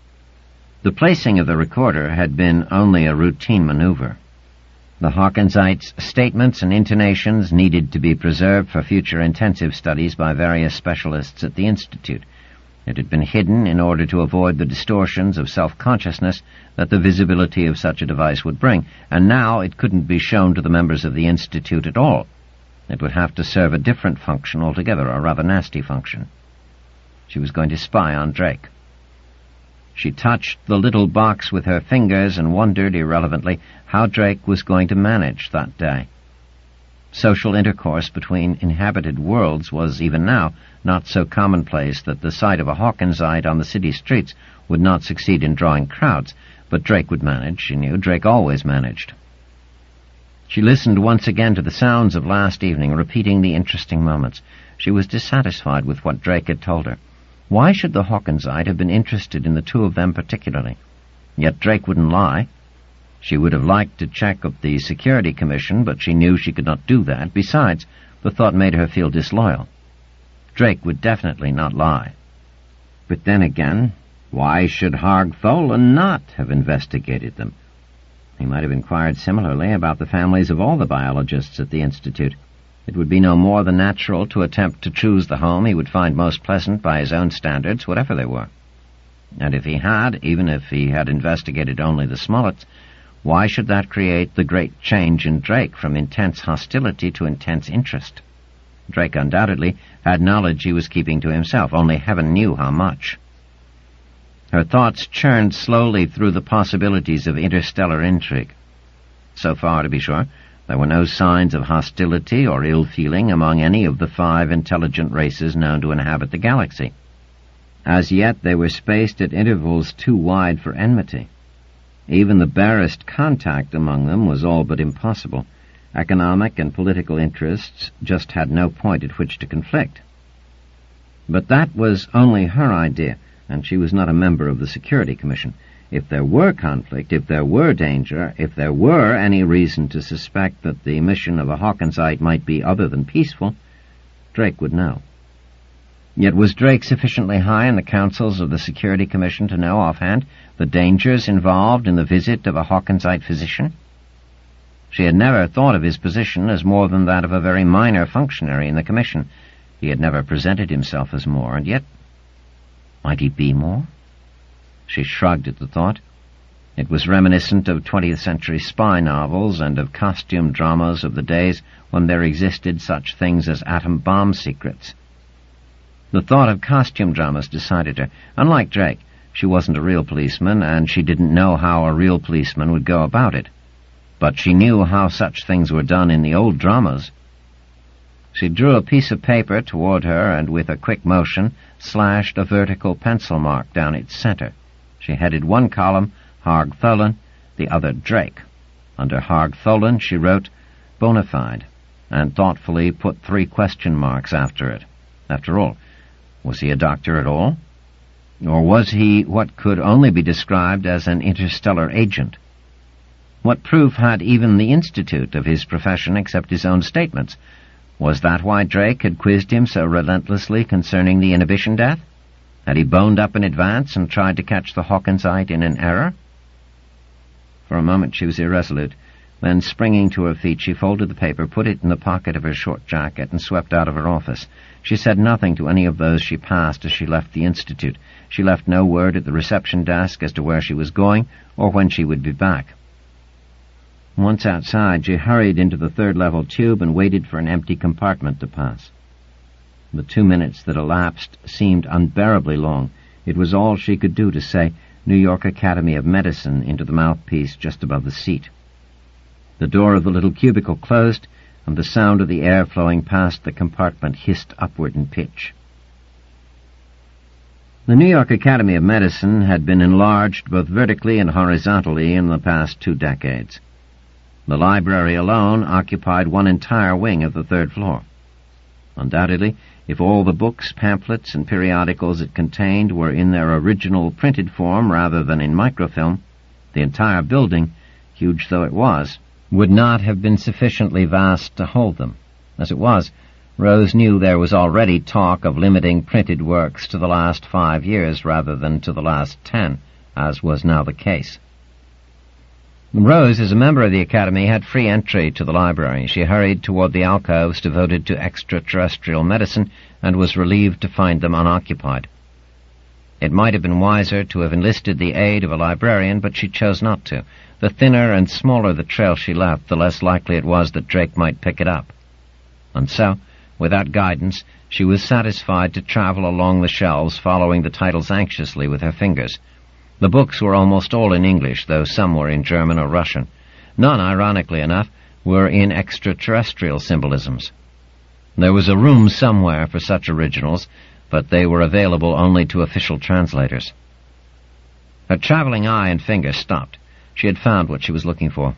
Speaker 1: The placing of the recorder had been only a routine maneuver. The Hawkinsite's statements and intonations needed to be preserved for future intensive studies by various specialists at the Institute. It had been hidden in order to avoid the distortions of self-consciousness that the visibility of such a device would bring, and now it couldn't be shown to the members of the Institute at all. It would have to serve a different function altogether, a rather nasty function. She was going to spy on Drake. She touched the little box with her fingers and wondered, irrelevantly, how Drake was going to manage that day. Social intercourse between inhabited worlds was, even now, not so commonplace that the sight of a Hawkinsite on the city streets would not succeed in drawing crowds, but Drake would manage, she knew. Drake always managed. She listened once again to the sounds of last evening, repeating the interesting moments. She was dissatisfied with what Drake had told her. Why should the Hawkinsite have been interested in the two of them particularly? Yet Drake wouldn't lie. She would have liked to check up the Security Commission, but she knew she could not do that. Besides, the thought made her feel disloyal. Drake would definitely not lie. But then again, why should Harg Tholen not have investigated them? He might have inquired similarly about the families of all the biologists at the Institute. It would be no more than natural to attempt to choose the home he would find most pleasant by his own standards, whatever they were. And if he had, even if he had investigated only the Smollets, why should that create the great change in Drake from intense hostility to intense interest? Drake undoubtedly had knowledge he was keeping to himself. Only heaven knew how much. Her thoughts churned slowly through the possibilities of interstellar intrigue. So far, to be sure, there were no signs of hostility or ill feeling among any of the 5 intelligent races known to inhabit the galaxy. As yet, they were spaced at intervals too wide for enmity. Even the barest contact among them was all but impossible. Economic and political interests just had no point at which to conflict. But that was only her idea, and she was not a member of the Security Commission. If there were conflict, if there were danger, if there were any reason to suspect that the mission of a Hawkinsite might be other than peaceful, Drake would know. Yet was Drake sufficiently high in the councils of the Security Commission to know offhand the dangers involved in the visit of a Hawkinsite physician? She had never thought of his position as more than that of a very minor functionary in the Commission. He had never presented himself as more, and yet, might he be more? She shrugged at the thought. It was reminiscent of 20th century spy novels and of costume dramas of the days when there existed such things as atom bomb secrets. The thought of costume dramas decided her. Unlike Drake, she wasn't a real policeman, and she didn't know how a real policeman would go about it. But she knew how such things were done in the old dramas. She drew a piece of paper toward her and, with a quick motion, slashed a vertical pencil mark down its center. She headed one column, Harg Tholen, the other Drake. Under Harg Tholen she wrote, bona fide, and thoughtfully put 3 question marks after it. After all, was he a doctor at all? Or was he what could only be described as an interstellar agent? What proof had even the Institute of his profession except his own statements? Was that why Drake had quizzed him so relentlessly concerning the inhibition death? Had he boned up in advance and tried to catch the Hawkinsite in an error? For a moment she was irresolute. Then, springing to her feet, she folded the paper, put it in the pocket of her short jacket, and swept out of her office. She said nothing to any of those she passed as she left the Institute. She left no word at the reception desk as to where she was going or when she would be back. Once outside, she hurried into the 3rd-level tube and waited for an empty compartment to pass. The 2 minutes that elapsed seemed unbearably long. It was all she could do to say New York Academy of Medicine into the mouthpiece just above the seat. The door of the little cubicle closed, and the sound of the air flowing past the compartment hissed upward in pitch. The New York Academy of Medicine had been enlarged both vertically and horizontally in the past 2 decades. The library alone occupied one entire wing of the 3rd floor. Undoubtedly, if all the books, pamphlets, and periodicals it contained were in their original printed form rather than in microfilm, the entire building, huge though it was, would not have been sufficiently vast to hold them. As it was, Rose knew there was already talk of limiting printed works to the last 5 years rather than to the last 10, as was now the case. Rose, as a member of the Academy, had free entry to the library. She hurried toward the alcoves devoted to extraterrestrial medicine and was relieved to find them unoccupied. It might have been wiser to have enlisted the aid of a librarian, but she chose not to. The thinner and smaller the trail she left, the less likely it was that Drake might pick it up. And so, without guidance, she was satisfied to travel along the shelves, following the titles anxiously with her fingers. The books were almost all in English, though some were in German or Russian. None, ironically enough, were in extraterrestrial symbolisms. There was a room somewhere for such originals, but they were available only to official translators. Her traveling eye and finger stopped. She had found what she was looking for.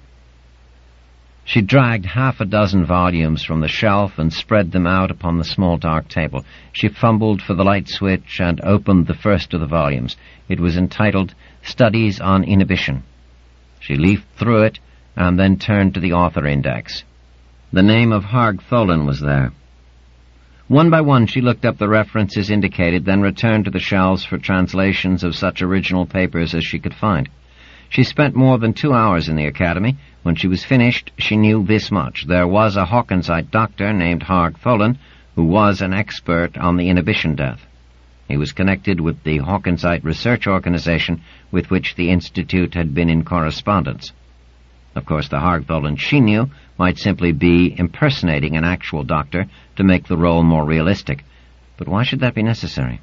Speaker 1: She dragged 6 volumes from the shelf and spread them out upon the small dark table. She fumbled for the light switch and opened the first of the volumes. It was entitled Studies on Inhibition. She leafed through it and then turned to the author index. The name of Harg Tholen was there. One by one she looked up the references indicated, then returned to the shelves for translations of such original papers as she could find. She spent more than 2 hours in the Academy. When she was finished, she knew this much. There was a Hawkinsite doctor named Harg Tholen who was an expert on the inhibition death. He was connected with the Hawkinsite Research Organization with which the Institute had been in correspondence. Of course, the Harg Tholen she knew might simply be impersonating an actual doctor to make the role more realistic. But why should that be necessary?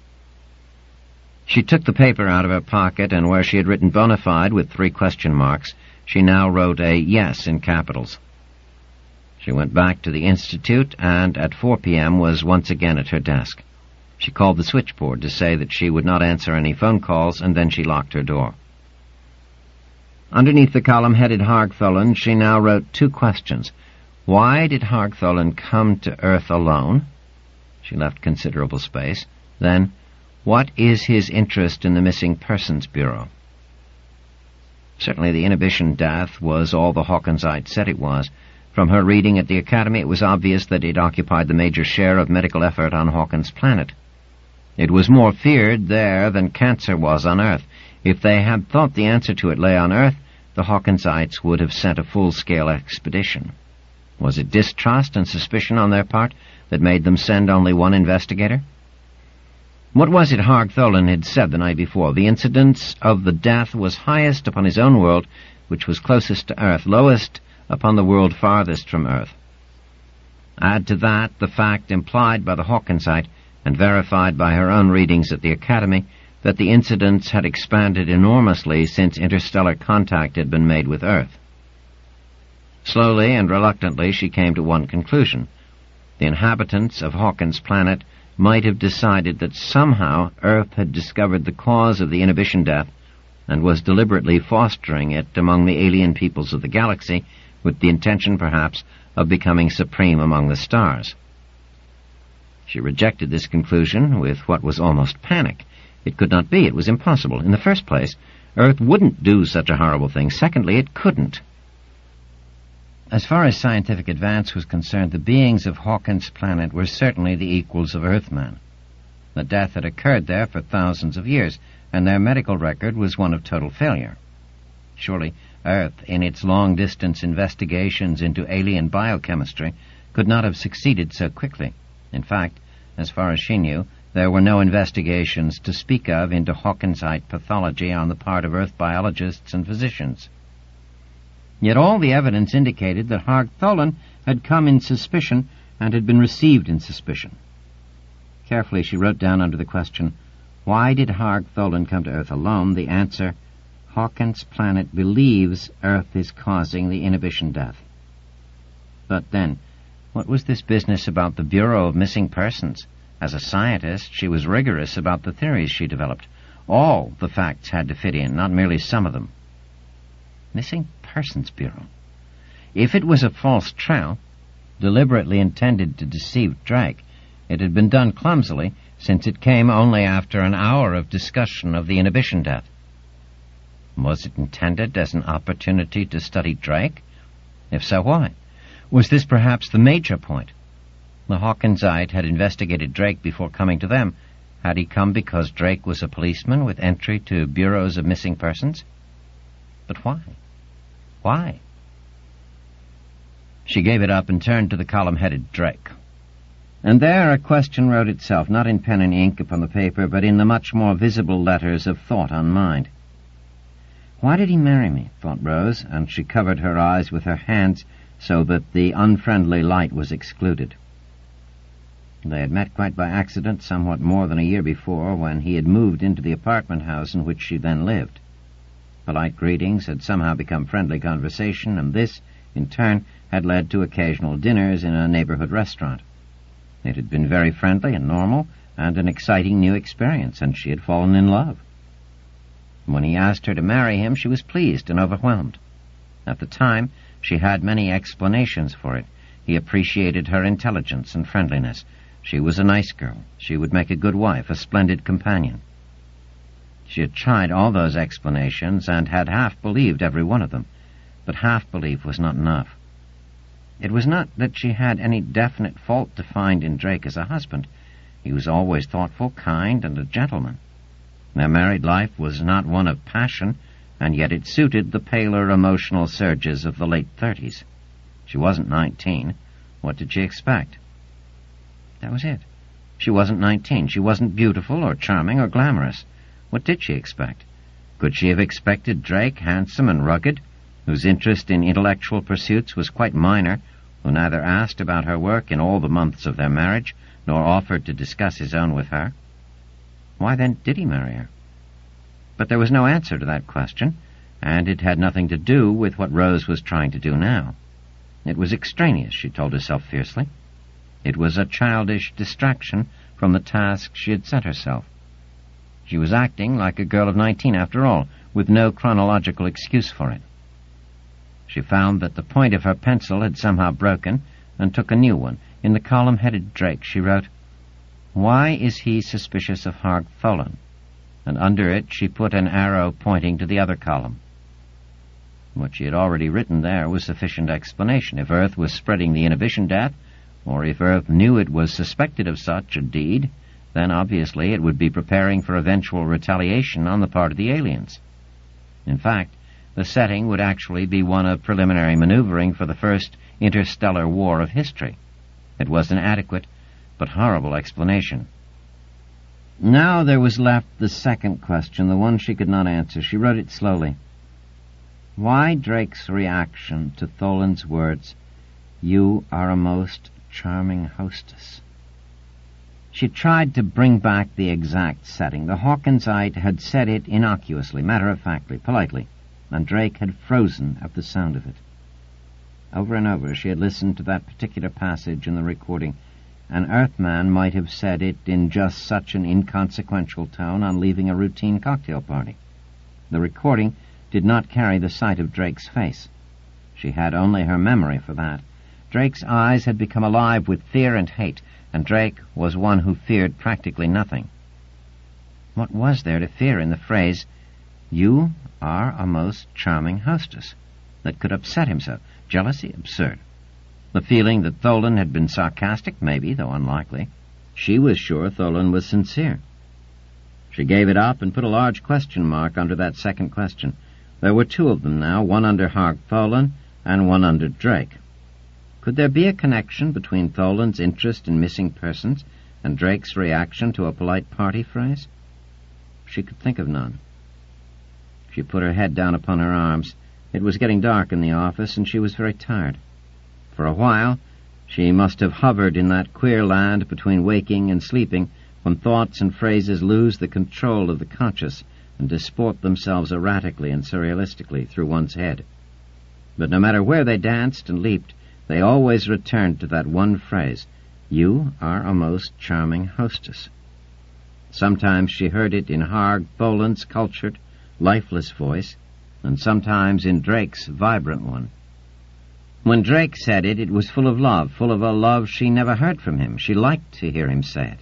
Speaker 1: She took the paper out of her pocket, and where she had written bona fide with 3 question marks, she now wrote a yes in capitals. She went back to the Institute, and at 4 p.m. was once again at her desk. She called the switchboard to say that she would not answer any phone calls, and then she locked her door. Underneath the column headed Harg Tholen, she now wrote 2 questions. Why did Harg Tholen come to Earth alone? She left considerable space. Then, what is his interest in the Missing Persons Bureau? Certainly the inhibition death was all the Hawkinsite said it was. From her reading at the Academy, it was obvious that it occupied the major share of medical effort on Hawkins' planet. It was more feared there than cancer was on Earth. If they had thought the answer to it lay on Earth, the Hawkinsites would have sent a full-scale expedition. Was it distrust and suspicion on their part that made them send only one investigator? What was it Harg Tholen had said the night before? The incidence of the death was highest upon his own world, which was closest to Earth, lowest upon the world farthest from Earth. Add to that the fact implied by the Hawkinsite and verified by her own readings at the Academy that the incidence had expanded enormously since interstellar contact had been made with Earth. Slowly and reluctantly she came to one conclusion. The inhabitants of Hawkins' planet might have decided that somehow Earth had discovered the cause of the inhibition death and was deliberately fostering it among the alien peoples of the galaxy with the intention, perhaps, of becoming supreme among the stars. She rejected this conclusion with what was almost panic. It could not be. It was impossible. In the first place, Earth wouldn't do such a horrible thing. Secondly, it couldn't. As far as scientific advance was concerned, the beings of Hawkins' planet were certainly the equals of Earthman. The death had occurred there for thousands of years, and their medical record was one of total failure. Surely Earth, in its long-distance investigations into alien biochemistry, could not have succeeded so quickly. In fact, as far as she knew, there were no investigations to speak of into Hawkinsite pathology on the part of Earth biologists and physicians. Yet all the evidence indicated that Harg Tholen had come in suspicion and had been received in suspicion. Carefully she wrote down under the question, "Why did Harg Tholen come to Earth alone?" the answer, "Hawkins' planet believes Earth is causing the inhibition death." But then, what was this business about the Bureau of Missing Persons? As a scientist, she was rigorous about the theories she developed. All the facts had to fit in, not merely some of them. Missing Persons Bureau. If it was a false trail, deliberately intended to deceive Drake, it had been done clumsily, since it came only after an hour of discussion of the inhibition death. Was it intended as an opportunity to study Drake? If so, why? Was this perhaps the major point? The Hawkinsite had investigated Drake before coming to them. Had he come because Drake was a policeman with entry to bureaus of missing persons? But why? Why? She gave it up and turned to the column headed Drake. And there a question wrote itself, not in pen and ink upon the paper, but in the much more visible letters of thought on mind. Why did he marry me? Thought Rose, and she covered her eyes with her hands so that the unfriendly light was excluded. They had met quite by accident somewhat more than a year before, when he had moved into the apartment house in which she then lived. Polite greetings had somehow become friendly conversation, and this, in turn, had led to occasional dinners in a neighborhood restaurant. It had been very friendly and normal, and an exciting new experience, and she had fallen in love. When he asked her to marry him, she was pleased and overwhelmed. At the time, she had many explanations for it. He appreciated her intelligence and friendliness. She was a nice girl. She would make a good wife, a splendid companion. She had tried all those explanations and had half-believed every one of them, but half-belief was not enough. It was not that she had any definite fault to find in Drake as a husband. He was always thoughtful, kind, and a gentleman. Their married life was not one of passion, and yet it suited the paler emotional surges of the late 30s. She wasn't 19. What did she expect? That was it. She wasn't 19. She wasn't beautiful or charming or glamorous. What did she expect? Could she have expected Drake, handsome and rugged, whose interest in intellectual pursuits was quite minor, who neither asked about her work in all the months of their marriage, nor offered to discuss his own with her? Why then did he marry her? But there was no answer to that question, and it had nothing to do with what Rose was trying to do now. It was extraneous, she told herself fiercely. It was a childish distraction from the task she had set herself. She was acting like a girl of 19 after all, with no chronological excuse for it. She found that the point of her pencil had somehow broken, and took a new one. In the column headed Drake, she wrote, "Why is he suspicious of Harg Tholen?" And under it she put an arrow pointing to the other column. What she had already written there was sufficient explanation. If Earth was spreading the inhibition death, or if Earth knew it was suspected of such a deed, then obviously it would be preparing for eventual retaliation on the part of the aliens. In fact, the setting would actually be one of preliminary maneuvering for the first interstellar war of history. It was an adequate, but horrible explanation. Now there was left the second question, the one she could not answer. She wrote it slowly. Why Drake's reaction to Tholen's words, "You are a most charming hostess"? She tried to bring back the exact setting. The Hawkinsite had said it innocuously, matter-of-factly, politely, and Drake had frozen at the sound of it. Over and over she had listened to that particular passage in the recording. An Earthman might have said it in just such an inconsequential tone on leaving a routine cocktail party. The recording did not carry the sight of Drake's face. She had only her memory for that. Drake's eyes had become alive with fear and hate, and Drake was one who feared practically nothing. What was there to fear in the phrase, "You are a most charming hostess," that could upset him so? Jealousy? Absurd. The feeling that Tholen had been sarcastic? Maybe, though unlikely. She was sure Tholen was sincere. She gave it up and put a large question mark under that second question. There were two of them now, one under Harg Tholen and one under Drake. Could there be a connection between Tholen's interest in missing persons and Drake's reaction to a polite party phrase? She could think of none. She put her head down upon her arms. It was getting dark in the office, and she was very tired. For a while, she must have hovered in that queer land between waking and sleeping, when thoughts and phrases lose the control of the conscious and disport themselves erratically and surrealistically through one's head. But no matter where they danced and leaped, they always returned to that one phrase, "You are a most charming hostess." Sometimes she heard it in Harg Tholen's cultured, lifeless voice, and sometimes in Drake's vibrant one. When Drake said it, it was full of love, full of a love she never heard from him. She liked to hear him say it.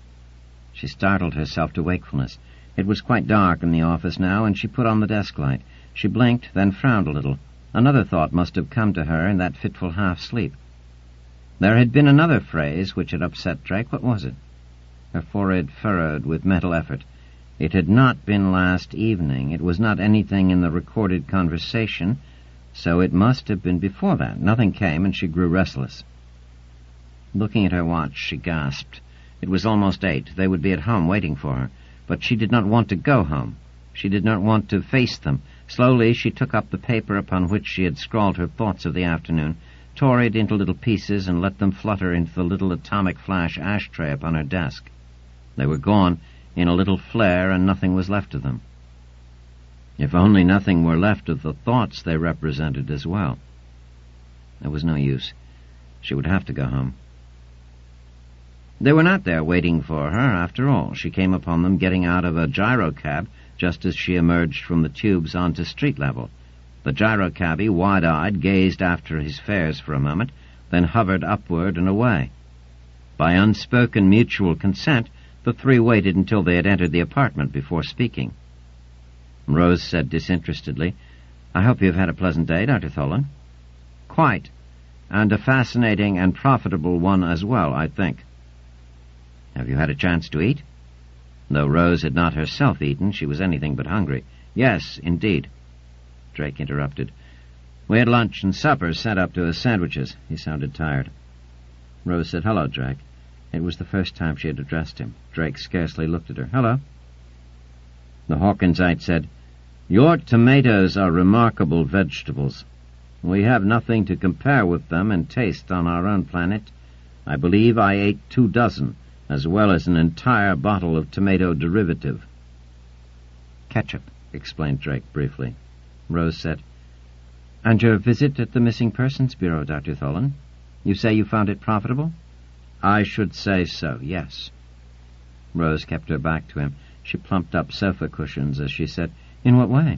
Speaker 1: She startled herself to wakefulness. It was quite dark in the office now, and she put on the desk light. She blinked, then frowned a little. Another thought must have come to her in that fitful half-sleep. There had been another phrase which had upset Drake. What was it? Her forehead furrowed with mental effort. It had not been last evening. It was not anything in the recorded conversation, so it must have been before that. Nothing came, and she grew restless. Looking at her watch, she gasped. It was almost 8. They would be at home waiting for her. But she did not want to go home. She did not want to face them. Slowly she took up the paper upon which she had scrawled her thoughts of the afternoon, tore it into little pieces, and let them flutter into the little atomic flash ashtray upon her desk. They were gone in a little flare, and nothing was left of them. If only nothing were left of the thoughts they represented as well. There was no use. She would have to go home. They were not there waiting for her, after all. She came upon them getting out of a gyrocab just as she emerged from the tubes onto street level. The gyrocabbie, wide-eyed, gazed after his fares for a moment, then hovered upward and away. By unspoken mutual consent, the three waited until they had entered the apartment before speaking. Rose said disinterestedly, "I hope you've had a pleasant day, Dr. Tholen." "Quite. And a fascinating and profitable one as well, I think." "Have you had a chance to eat?" Though Rose had not herself eaten, she was anything but hungry. "Yes, indeed." Drake interrupted. "We had lunch and supper sent up to us sandwiches." He sounded tired. Rose said, "Hello, Drake." It was the first time she had addressed him. Drake scarcely looked at her. "Hello." The Hawkinsite said, "Your tomatoes are remarkable vegetables. We have nothing to compare with them in taste on our own planet. I believe I ate 2 dozen, as well as an entire bottle of tomato derivative." "Ketchup," explained Drake briefly. Rose said, "And your visit at the Missing Persons Bureau, Dr. Tholen? You say you found it profitable?" "I should say so, yes." Rose kept her back to him. She plumped up sofa cushions as she said, "In what way?"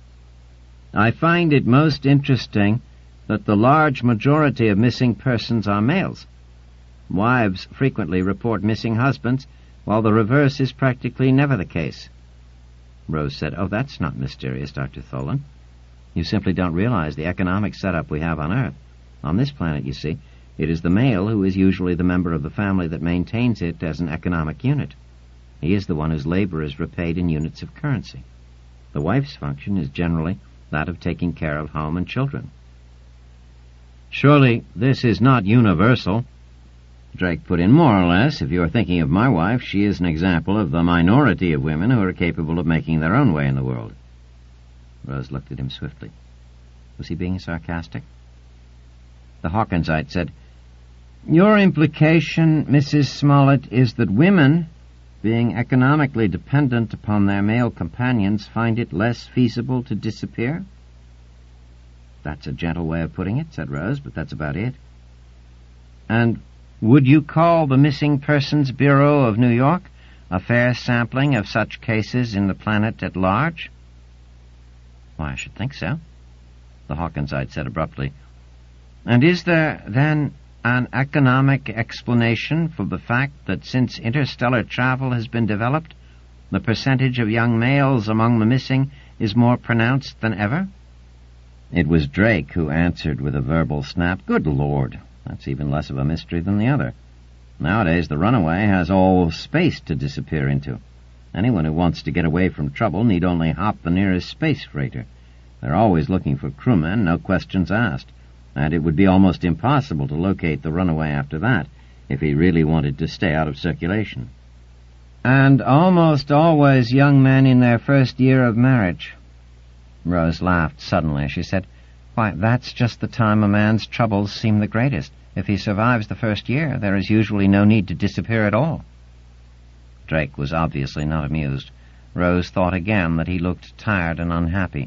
Speaker 1: "I find it most interesting that the large majority of missing persons are males. Wives frequently report missing husbands, while the reverse is practically never the case." Rose said, "Oh, that's not mysterious, Dr. Tholen. You simply don't realize the economic setup we have on Earth. On this planet, you see, it is the male who is usually the member of the family that maintains it as an economic unit. He is the one whose labor is repaid in units of currency. The wife's function is generally that of taking care of home and children." "Surely this is not universal." Drake put in, more or less. If you are thinking of my wife, she is an example of the minority of women who are capable of making their own way in the world. Rose looked at him swiftly. Was he being sarcastic? The Hawkinsite said, Your implication, Mrs. Smollett, is that women, being economically dependent upon their male companions, find it less feasible to disappear? That's a gentle way of putting it, said Rose, but that's about it. And would you call the Missing Persons Bureau of New York a fair sampling of such cases in the planet at large? Why, I should think so, the Hawkinsite said abruptly. And is there, then, an economic explanation for the fact that since interstellar travel has been developed, the percentage of young males among the missing is more pronounced than ever? It was Drake who answered with a verbal snap. Good Lord, that's even less of a mystery than the other. Nowadays the runaway has all space to disappear into. Anyone who wants to get away from trouble need only hop the nearest space freighter. They're always looking for crewmen, no questions asked. And it would be almost impossible to locate the runaway after that, if he really wanted to stay out of circulation. And almost always young men in their first year of marriage. Rose laughed suddenly. She said, Why, that's just the time a man's troubles seem the greatest. If he survives the first year, there is usually no need to disappear at all. Drake was obviously not amused. Rose thought again that he looked tired and unhappy.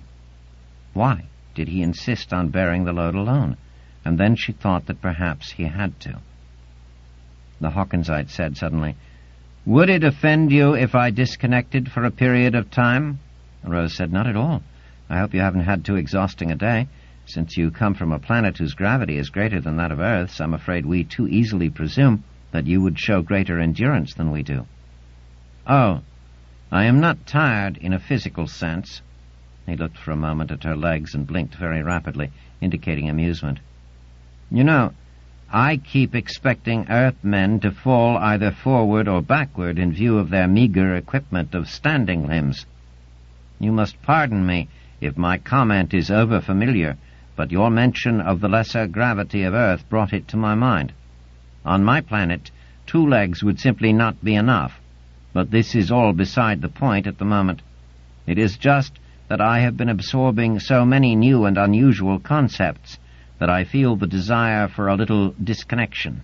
Speaker 1: Why did he insist on bearing the load alone? And then she thought that perhaps he had to. The Hawkinsite said suddenly, Would it offend you if I disconnected for a period of time? Rose said, Not at all. I hope you haven't had too exhausting a day. Since you come from a planet whose gravity is greater than that of Earth's, I'm afraid we too easily presume that you would show greater endurance than we do. Oh, I am not tired in a physical sense. He looked for a moment at her legs and blinked very rapidly, indicating amusement. You know, I keep expecting Earthmen to fall either forward or backward in view of their meager equipment of standing limbs. You must pardon me if my comment is over-familiar, but your mention of the lesser gravity of Earth brought it to my mind. On my planet, 2 legs would simply not be enough, but this is all beside the point at the moment. It is just that I have been absorbing so many new and unusual concepts that I feel the desire for a little disconnection.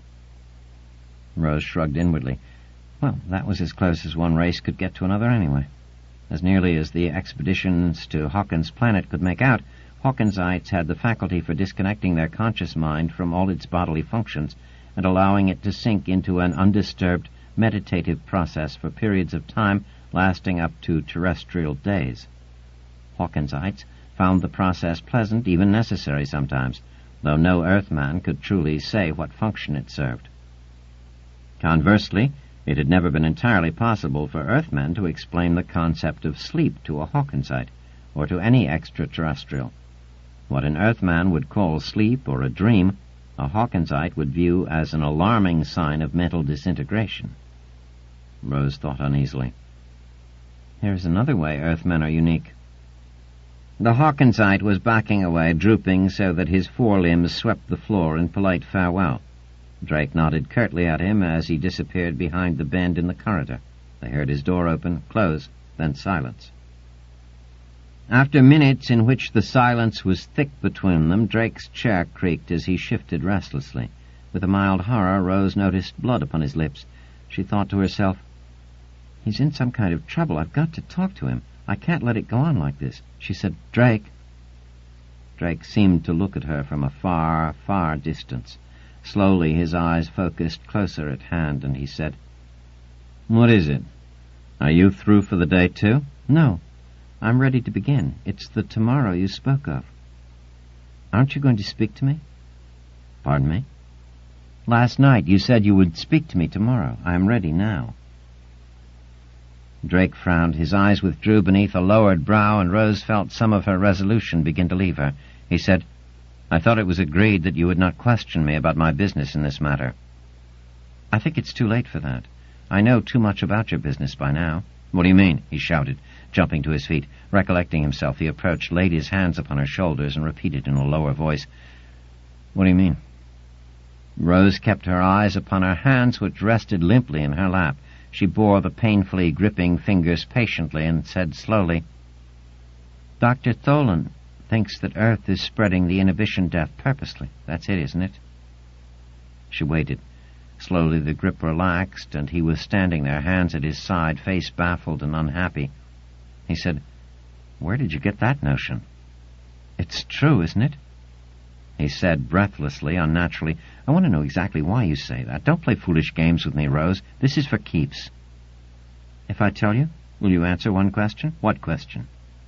Speaker 1: Rose shrugged inwardly. Well, that was as close as one race could get to another anyway. As nearly as the expeditions to Hawkins' planet could make out, Hawkinsites had the faculty for disconnecting their conscious mind from all its bodily functions and allowing it to sink into an undisturbed meditative process for periods of time lasting up to terrestrial days. Hawkinsites found the process pleasant, even necessary sometimes, though no Earthman could truly say what function it served. Conversely, it had never been entirely possible for Earthmen to explain the concept of sleep to a Hawkinsite, or to any extraterrestrial. What an Earthman would call sleep or a dream, a Hawkinsite would view as an alarming sign of mental disintegration. Rose thought uneasily. Here's another way Earthmen are unique. The Hawkinsite was backing away, drooping so that his forelimbs swept the floor in polite farewell. Drake nodded curtly at him as he disappeared behind the bend in the corridor. They heard his door open, close, then silence. After minutes in which the silence was thick between them, Drake's chair creaked as he shifted restlessly. With a mild horror, Rose noticed blood upon his lips. She thought to herself, He's in some kind of trouble. I've got to talk to him. I can't let it go on like this. She said, Drake. Drake seemed to look at her from a far, far distance. Slowly his eyes focused closer at hand, and he said, What is it? Are you through for the day, too? No. I'm ready to begin. It's the tomorrow you spoke of. Aren't you going to speak to me? Pardon me? Last night you said you would speak to me tomorrow. I am ready now. Drake frowned. His eyes withdrew beneath a lowered brow, and Rose felt some of her resolution begin to leave her. He said, I thought it was agreed that you would not question me about my business in this matter. I think it's too late for that. I know too much about your business by now. What do you mean? He shouted, jumping to his feet. Recollecting himself, he approached, laid his hands upon her shoulders, and repeated in a lower voice, What do you mean? Rose kept her eyes upon her hands, which rested limply in her lap. She bore the painfully gripping fingers patiently and said slowly, "Dr. Tholen thinks that Earth is spreading the inhibition death purposely. That's it, isn't it?" She waited. Slowly the grip relaxed, and he was standing there, hands at his side, face baffled and unhappy. He said, "Where did you get that notion?" "It's true, isn't it?" He said breathlessly, unnaturally, "I want to know exactly why you say that. Don't play foolish games with me, Rose. This is for keeps." "If I tell you, will you answer one question?" "What question?"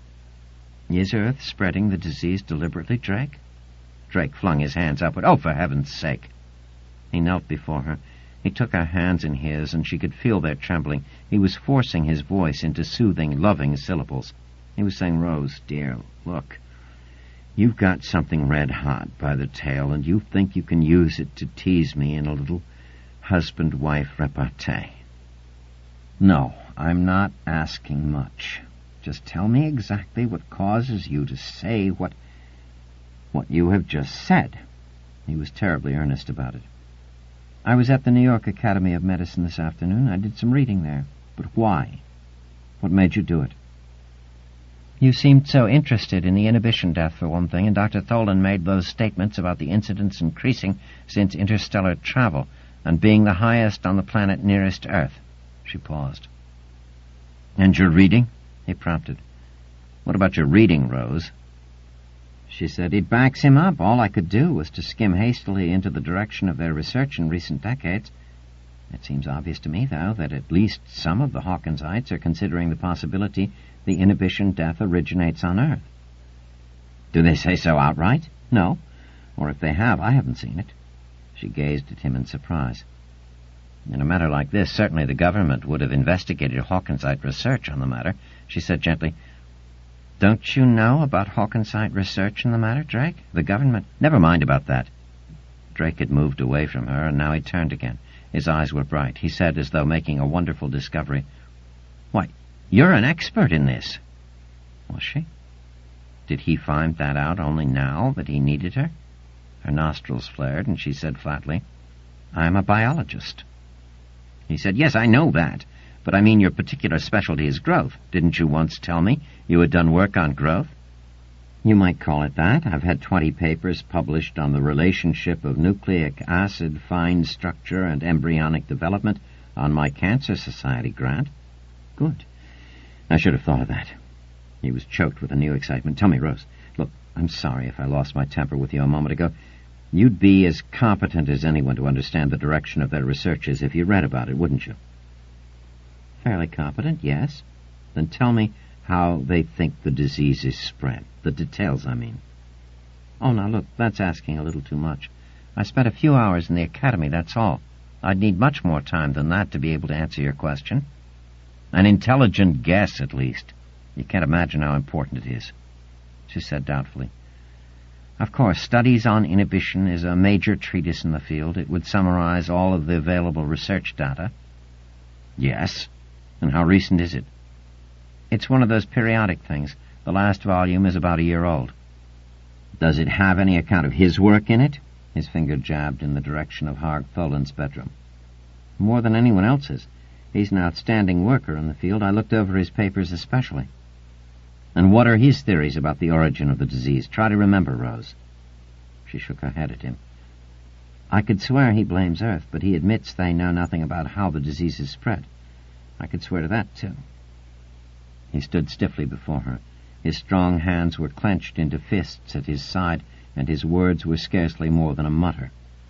Speaker 1: "Is Earth spreading the disease deliberately, Drake?" Drake flung his hands upward. "Oh, for heaven's sake!" He knelt before her. He took her hands in his, and she could feel their trembling. He was forcing his voice into soothing, loving syllables. He was saying, "Rose, dear, look. You've got something red-hot by the tail, and you think you can use it to tease me in a little husband-wife repartee. No, I'm not asking much. Just tell me exactly what causes you to say what you have just said." He was terribly earnest about it. "I was at the New York Academy of Medicine this afternoon. I did some reading there. But why? What made you do it?" "You seemed so interested in the inhibition death, for one thing, and Dr. Tholen made those statements about the incidence increasing since interstellar travel and being the highest on the planet nearest Earth." She paused. "And your reading?" he prompted. "What about your reading, Rose?" She said, "It backs him up. All I could do was to skim hastily into the direction of their research in recent decades. It seems obvious to me, though, that at least some of the Hawkinsites are considering the possibility the inhibition death originates on Earth." "Do they say so outright?" "No. Or if they have, I haven't seen it." She gazed at him in surprise. "In a matter like this, certainly the government would have investigated Hawkinsite research on the matter," she said gently. "Don't you know about Hawkinsite research in the matter, Drake? The government—" "Never mind about that." Drake had moved away from her, and now he turned again. His eyes were bright. He said, as though making a wonderful discovery, "Why, you're an expert in this." Was she? Did he find that out only now that he needed her? Her nostrils flared, and she said flatly, "I'm a biologist." He said, "Yes, I know that. But I mean your particular specialty is growth. Didn't you once tell me you had done work on growth?" "You might call it that. I've had 20 papers published on the relationship of nucleic acid, fine structure, and embryonic development on my Cancer Society grant." "Good. I should have thought of that." He was choked with a new excitement. "Tell me, Rose. Look, I'm sorry if I lost my temper with you a moment ago. You'd be as competent as anyone to understand the direction of their researches if you read about it, wouldn't you?" "Fairly competent, yes." "Then tell me how they think the disease is spread. The details, I mean." "Oh, now look, that's asking a little too much. I spent a few hours in the academy, that's all. I'd need much more time than that to be able to answer your question." "An intelligent guess, at least. You can't imagine how important it is," she said doubtfully. "Of course, Studies on Inhibition is a major treatise in the field. It would summarize all of the available research data." "Yes? And how recent is it?" "It's one of those periodic things. The last volume is about a year old." "Does it have any account of his work in it?" His finger jabbed in the direction of Harg Tholen's bedroom. "More than anyone else's. He's an outstanding worker in the field. I looked over his papers especially." "And what are his theories about the origin of the disease? Try to remember, Rose." She shook her head at him. "I could swear he blames Earth, but he admits they know nothing about how the disease is spread. I could swear to that, too." He stood stiffly before her. His strong hands were clenched into fists at his side, and his words were scarcely more than a mutter.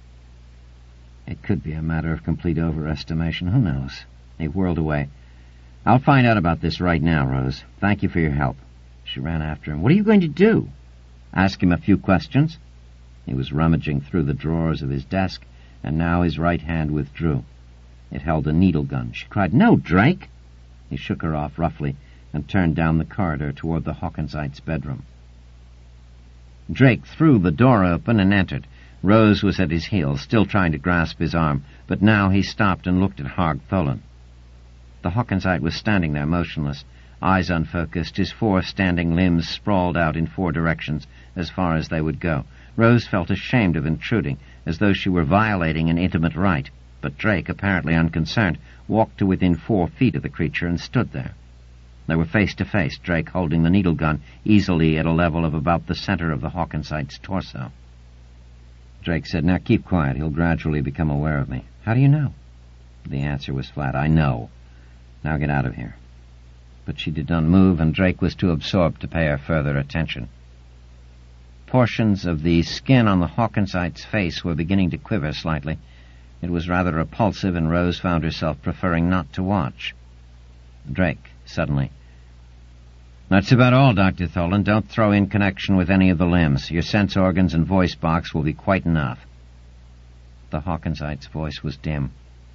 Speaker 1: "It could be a matter of complete overestimation. Who knows?" He whirled away. "I'll find out about this right now, Rose. Thank you for your help." She ran after him. "What are you going to do?" "Ask him a few questions." He was rummaging through the drawers of his desk, and now his right hand withdrew. It held a needle gun. She cried, "No, Drake!" He shook her off roughly and turned down the corridor toward the Hawkinsite's bedroom. Drake threw the door open and entered. Rose was at his heels, still trying to grasp his arm, but now he stopped and looked at Harg Tholen. The Hawkinsite was standing there motionless, eyes unfocused, his 4 standing limbs sprawled out in 4 directions as far as they would go. Rose felt ashamed of intruding, as though she were violating an intimate right, but Drake, apparently unconcerned, walked to within 4 feet of the creature and stood there. They were face to face, Drake holding the needle gun easily at a level of about the center of the Hawkensite's torso. Drake said, "Now keep quiet. He'll gradually become aware of me." "How do you know?" The answer was flat. "I know. Now get out of here." But she did not move, and Drake was too absorbed to pay her further attention. Portions of the skin on the Hawkensite's face were beginning to quiver slightly. It was rather repulsive, and Rose found herself preferring not to watch. Drake, suddenly. "That's about all, Dr. Tholen. Don't throw in connection with any of the limbs. Your sense organs and voice box will be quite enough." The Hawkensite's voice was dim.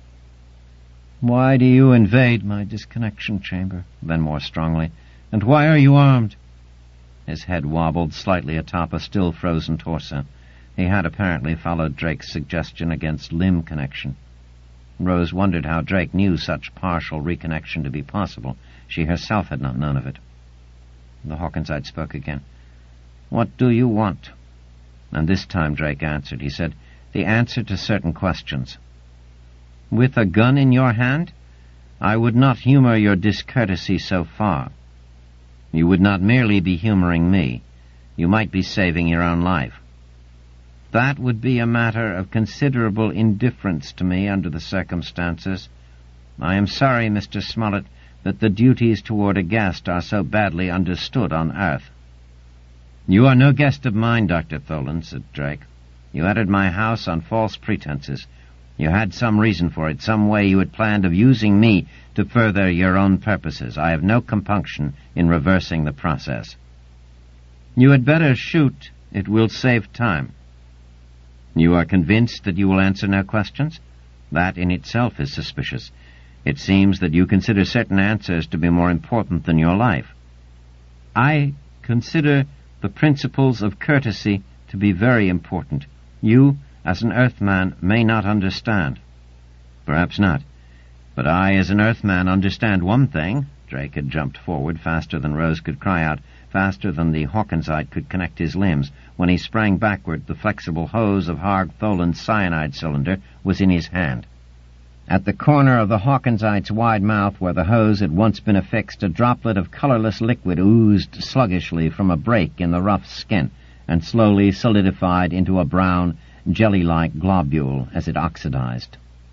Speaker 1: "Why do you invade my disconnection chamber?" Then more strongly. "And why are you armed?" His head wobbled slightly atop a still frozen torso. He had apparently followed Drake's suggestion against limb connection. Rose wondered how Drake knew such partial reconnection to be possible. She herself had not known of it. The Hawkensite spoke again. "What do you want?" And this time Drake answered. He said, "The answer to certain questions." "With a gun in your hand? I would not humor your discourtesy so far. You would not merely be humoring me. You might be saving your own life. That would be a matter of considerable indifference to me under the circumstances. I am sorry, Mr. Smollett, that the duties toward a guest are so badly understood on Earth." "You are no guest of mine, Dr. Tholen," said Drake. "You entered my house on false pretenses. You had some reason for it, some way you had planned of using me to further your own purposes. I have no compunction in reversing the process." "You had better shoot. It will save time." "You are convinced that you will answer no questions? That in itself is suspicious. It seems that you consider certain answers to be more important than your life." "I consider the principles of courtesy to be very important. You, as an Earthman, may not understand." "Perhaps not. But I, as an Earthman, understand one thing." Drake had jumped forward faster than Rose could cry out, faster than the Hawkensite could connect his limbs. When he sprang backward, the flexible hose of Harg Tholen's cyanide cylinder was in his hand. At the corner of the Hawkensite's wide mouth, where the hose had once been affixed, a droplet of colorless liquid oozed sluggishly from a break in the rough skin and slowly solidified into a brown, jelly-like globule as it oxidized.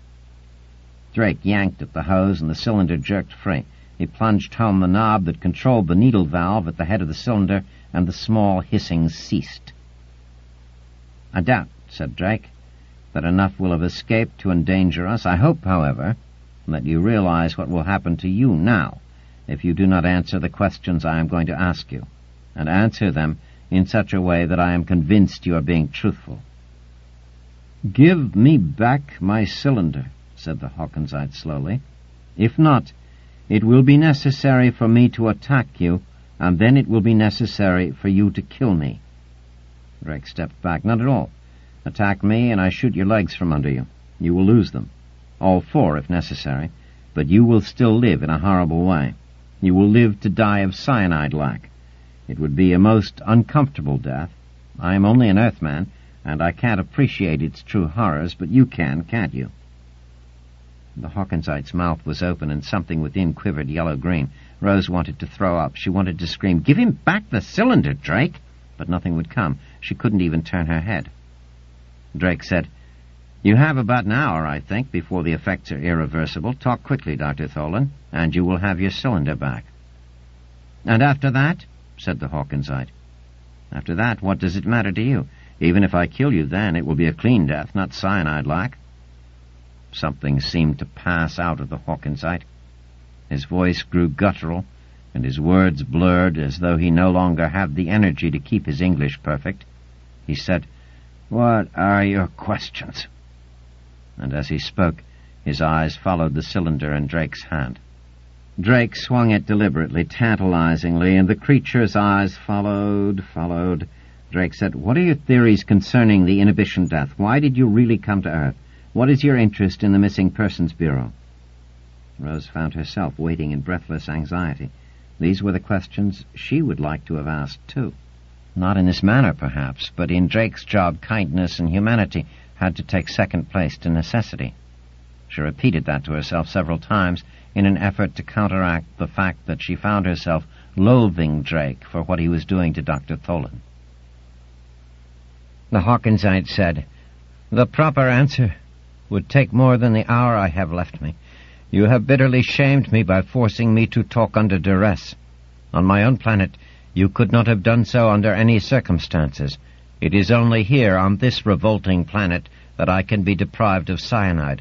Speaker 1: Drake yanked at the hose, and the cylinder jerked free. He plunged home the knob that controlled the needle valve at the head of the cylinder, and the small hissing ceased. "I doubt," said Drake, "that enough will have escaped to endanger us. I hope, however, that you realize what will happen to you now if you do not answer the questions I am going to ask you, and answer them in such a way that I am convinced you are being truthful." "Give me back my cylinder," said the Hawkensite slowly. "If not, it will be necessary for me to attack you, and then it will be necessary for you to kill me." Drake stepped back. "Not at all. Attack me, and I shoot your legs from under you. You will lose them. All 4, if necessary. But you will still live in a horrible way. You will live to die of cyanide lack. It would be a most uncomfortable death. I am only an Earthman, and I can't appreciate its true horrors, but you can, can't you?" The Hawkensite's mouth was open, and something within quivered yellow-green. Rose wanted to throw up. She wanted to scream, "Give him back the cylinder, Drake!" But nothing would come. She couldn't even turn her head. Drake said, "You have about an hour, I think, before the effects are irreversible. Talk quickly, Dr. Tholen, and you will have your cylinder back." "And after that?" said the Hawkensite. "After that, what does it matter to you? Even if I kill you then, it will be a clean death, not cyanide lack." Something seemed to pass out of the Hawkensite. His voice grew guttural, and his words blurred as though he no longer had the energy to keep his English perfect. He said, "What are your questions?" And as he spoke, his eyes followed the cylinder in Drake's hand. Drake swung it deliberately, tantalizingly, and the creature's eyes followed. Drake said, "What are your theories concerning the Inhibition death? Why did you really come to Earth? What is your interest in the Missing Persons Bureau?" Rose found herself waiting in breathless anxiety. These were the questions she would like to have asked, too. Not in this manner, perhaps, but in Drake's job, kindness and humanity had to take second place to necessity. She repeated that to herself several times in an effort to counteract the fact that she found herself loathing Drake for what he was doing to Dr. Tholen. The Hawkinsite said, "The proper answer would take more than the hour I have left me. You have bitterly shamed me by forcing me to talk under duress. On my own planet, you could not have done so under any circumstances. It is only here, on this revolting planet, that I can be deprived of cyanide."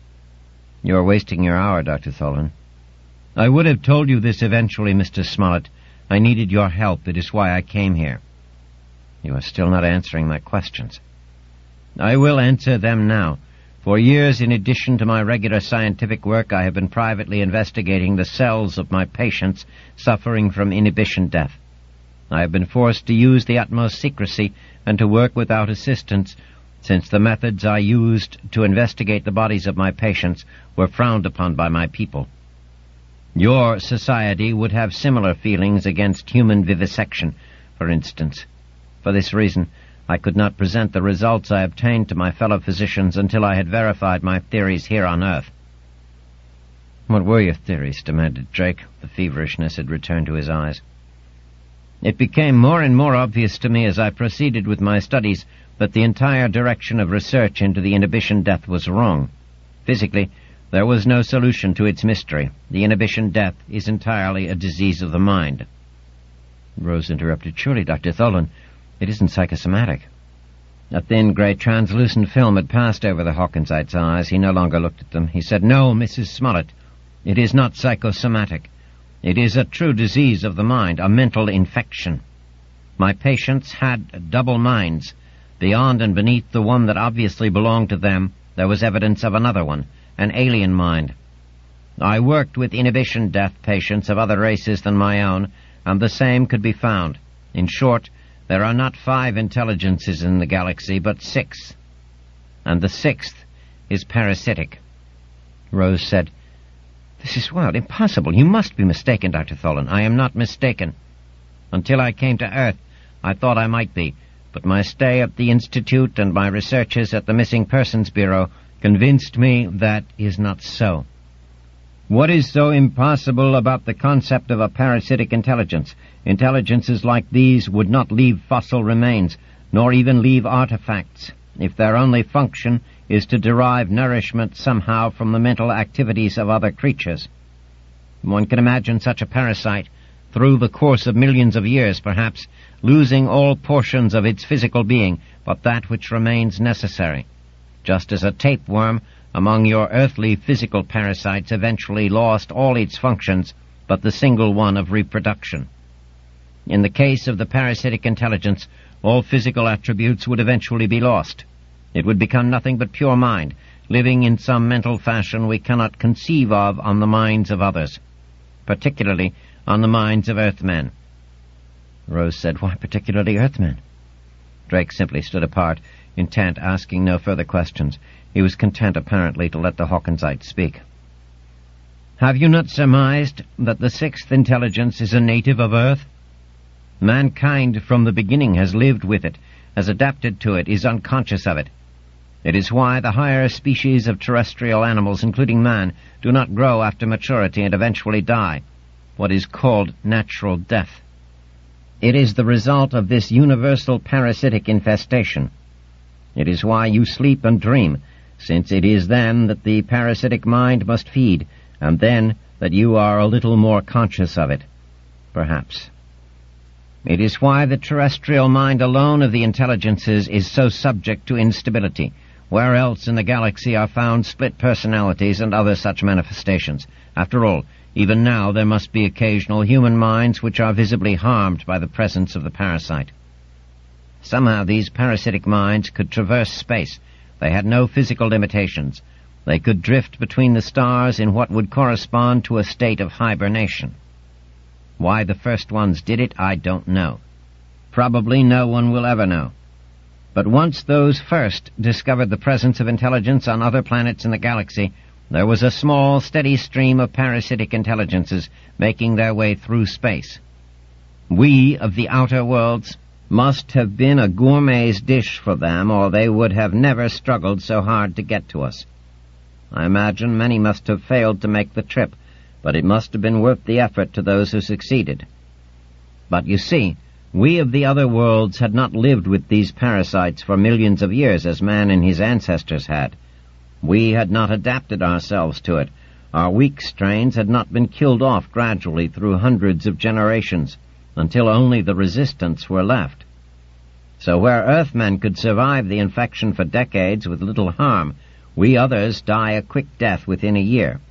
Speaker 1: "You are wasting your hour, Dr. Tholen." "I would have told you this eventually, Mr. Smollett. I needed your help. It is why I came here." "You are still not answering my questions." "I will answer them now. For years, in addition to my regular scientific work, I have been privately investigating the cells of my patients suffering from inhibition death. I have been forced to use the utmost secrecy and to work without assistance, since the methods I used to investigate the bodies of my patients were frowned upon by my people. Your society would have similar feelings against human vivisection, for instance. For this reason, I could not present the results I obtained to my fellow physicians until I had verified my theories here on Earth." "What were your theories?" demanded Drake. The feverishness had returned to his eyes. "It became more and more obvious to me as I proceeded with my studies that the entire direction of research into the inhibition death was wrong. Physically, there was no solution to its mystery. The inhibition death is entirely a disease of the mind." Rose interrupted. "Surely, Dr. Tholen, it isn't psychosomatic." A thin, grey, translucent film had passed over the Hawkinsite's eyes. He no longer looked at them. He said, "No, Mrs. Smollett, it is not psychosomatic. It is a true disease of the mind, a mental infection. My patients had double minds. Beyond and beneath the one that obviously belonged to them, there was evidence of another one, an alien mind. I worked with inhibition death patients of other races than my own, and the same could be found. In short, there are not 5 intelligences in the galaxy, but 6. And the 6th is parasitic." Rose said, "This is wild, impossible. You must be mistaken, Dr. Tholen." "I am not mistaken. Until I came to Earth, I thought I might be, but my stay at the Institute and my researches at the Missing Persons Bureau convinced me that is not so." "What is so impossible about the concept of a parasitic intelligence? Intelligences like these would not leave fossil remains, nor even leave artifacts, if their only function is to derive nourishment somehow from the mental activities of other creatures. One can imagine such a parasite, through the course of millions of years perhaps, losing all portions of its physical being, but that which remains necessary, just as a tapeworm among your earthly physical parasites eventually lost all its functions but the single one of reproduction. In the case of the parasitic intelligence, all physical attributes would eventually be lost. It would become nothing but pure mind, living in some mental fashion we cannot conceive of on the minds of others, particularly on the minds of Earthmen." Rose said, "Why particularly Earthmen?" Drake simply stood apart, intent, asking no further questions. He was content, apparently, to let the Hawkinsite speak. "Have you not surmised that the 6th intelligence is a native of Earth? Mankind from the beginning has lived with it, has adapted to it, is unconscious of it. It is why the higher species of terrestrial animals, including man, do not grow after maturity and eventually die, what is called natural death. It is the result of this universal parasitic infestation. It is why you sleep and dream, since it is then that the parasitic mind must feed, and then that you are a little more conscious of it, perhaps. It is why the terrestrial mind alone of the intelligences is so subject to instability. Where else in the galaxy are found split personalities and other such manifestations? After all, even now there must be occasional human minds which are visibly harmed by the presence of the parasite. Somehow these parasitic minds could traverse space. They had no physical limitations. They could drift between the stars in what would correspond to a state of hibernation. Why the first ones did it, I don't know. Probably no one will ever know. But once those first discovered the presence of intelligence on other planets in the galaxy, there was a small, steady stream of parasitic intelligences making their way through space. We of the outer worlds, must have been a gourmet's dish for them, or they would have never struggled so hard to get to us. I imagine many must have failed to make the trip, but it must have been worth the effort to those who succeeded. But you see, we of the other worlds had not lived with these parasites for millions of years as man and his ancestors had. We had not adapted ourselves to it. Our weak strains had not been killed off gradually through hundreds of generations, until only the resistance were left. So where Earthmen could survive the infection for decades with little harm, we others die a quick death within a year.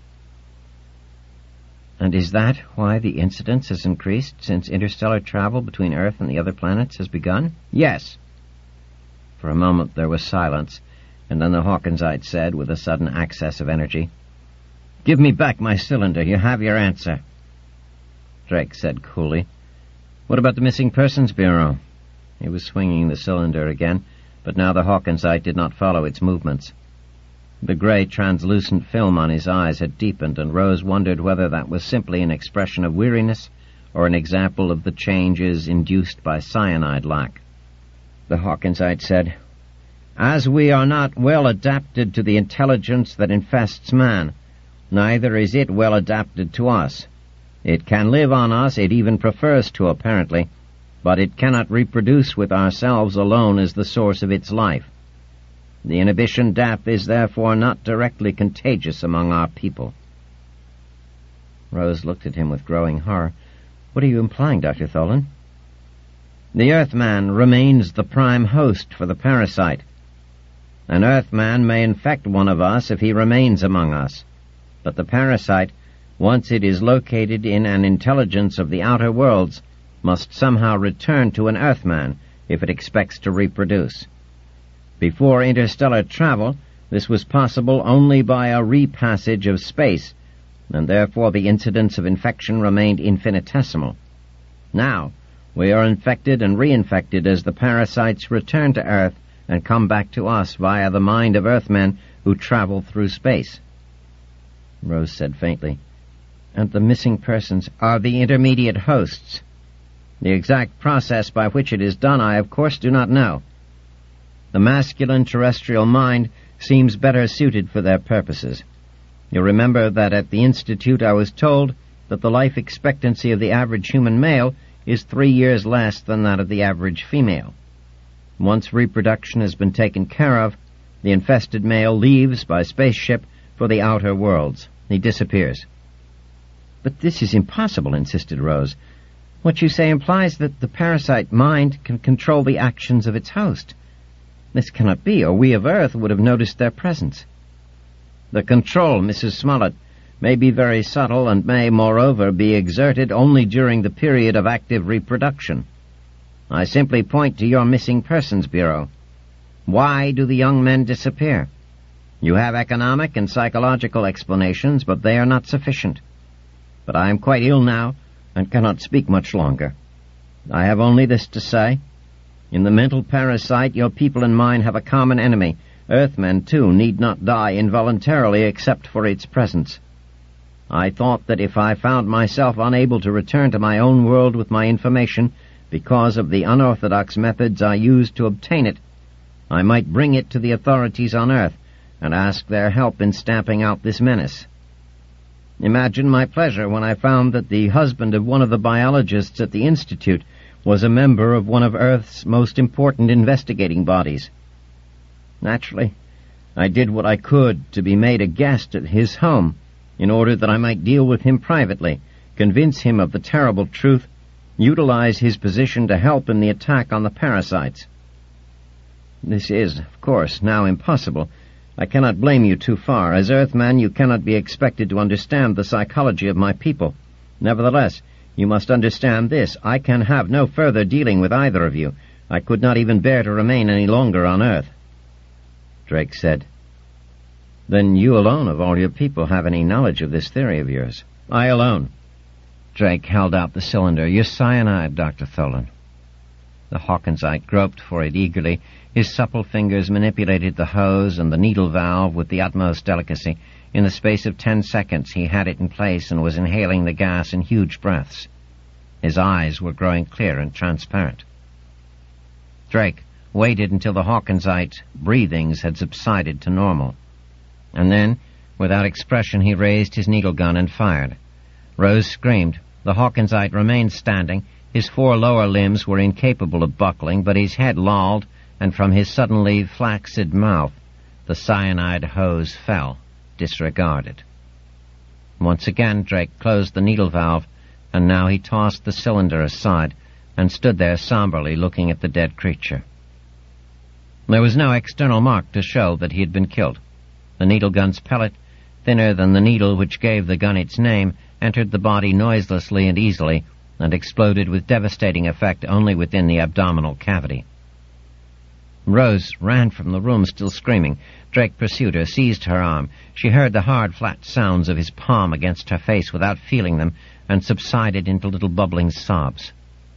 Speaker 1: And is that why the incidence has increased since interstellar travel between Earth and the other planets has begun? Yes. For a moment there was silence, and then the Hawkinsite said with a sudden access of energy, "Give me back my cylinder. You have your answer." Drake said coolly, "What about the Missing Persons Bureau?" He was swinging the cylinder again, but now the Hawkinsite did not follow its movements. The gray, translucent film on his eyes had deepened, and Rose wondered whether that was simply an expression of weariness or an example of the changes induced by cyanide lack. The Hawkinsite said, "As we are not well adapted to the intelligence that infests man, neither is it well adapted to us. It can live on us, it even prefers to, apparently, but it cannot reproduce with ourselves alone as the source of its life. The inhibition DAP is therefore not directly contagious among our people." Rose looked at him with growing horror. "What are you implying, Dr. Tholen?" "The Earthman remains the prime host for the parasite. An Earthman may infect one of us if he remains among us, but the parasite, once it is located in an intelligence of the outer worlds, must somehow return to an Earthman if it expects to reproduce. Before interstellar travel, this was possible only by a repassage of space, and therefore the incidence of infection remained infinitesimal. Now, we are infected and reinfected as the parasites return to Earth and come back to us via the mind of Earthmen who travel through space." Rose said faintly, "And the missing persons are the intermediate hosts. The exact process by which it is done I of course do not know. The masculine terrestrial mind seems better suited for their purposes. You remember that at the Institute I was told that the life expectancy of the average human male is 3 years less than that of the average female. Once reproduction has been taken care of, the infested male leaves by spaceship for the outer worlds. He disappears." "But this is impossible," insisted Rose. "What you say implies that the parasite mind can control the actions of its host. This cannot be, or we of Earth would have noticed their presence." "The control, Mrs. Smollett, may be very subtle and may, moreover, be exerted only during the period of active reproduction. I simply point to your Missing Persons Bureau. Why do the young men disappear? You have economic and psychological explanations, but they are not sufficient. But I am quite ill now and cannot speak much longer. I have only this to say. In the mental parasite, your people and mine have a common enemy. Earthmen, too, need not die involuntarily except for its presence. I thought that if I found myself unable to return to my own world with my information because of the unorthodox methods I used to obtain it, I might bring it to the authorities on Earth and ask their help in stamping out this menace. Imagine my pleasure when I found that the husband of one of the biologists at the Institute was a member of one of Earth's most important investigating bodies. Naturally, I did what I could to be made a guest at his home in order that I might deal with him privately, convince him of the terrible truth, utilize his position to help in the attack on the parasites. This is, of course, now impossible. I cannot blame you too far. As Earthman, you cannot be expected to understand the psychology of my people. Nevertheless, you must understand this. I can have no further dealing with either of you. I could not even bear to remain any longer on Earth." Drake said, "Then you alone of all your people have any knowledge of this theory of yours?" "I alone." Drake held out the cylinder. "Your cyanide, Dr. Tholen." The Hawkinsite groped for it eagerly. His supple fingers manipulated the hose and the needle valve with the utmost delicacy. In the space of 10 seconds he had it in place and was inhaling the gas in huge breaths. His eyes were growing clear and transparent. Drake waited until the Hawkinsite breathings had subsided to normal. And then, without expression, he raised his needle gun and fired. Rose screamed. The Hawkinsite remained standing. His 4 lower limbs were incapable of buckling, but his head lolled, and from his suddenly flaccid mouth, the cyanide hose fell, disregarded. Once again, Drake closed the needle valve, and now he tossed the cylinder aside and stood there somberly looking at the dead creature. There was no external mark to show that he had been killed. The needle gun's pellet, thinner than the needle which gave the gun its name, entered the body noiselessly and easily, and exploded with devastating effect only within the abdominal cavity. Rose ran from the room, still screaming. Drake pursued her, seized her arm. She heard the hard, flat sounds of his palm against her face without feeling them, and subsided into little bubbling sobs.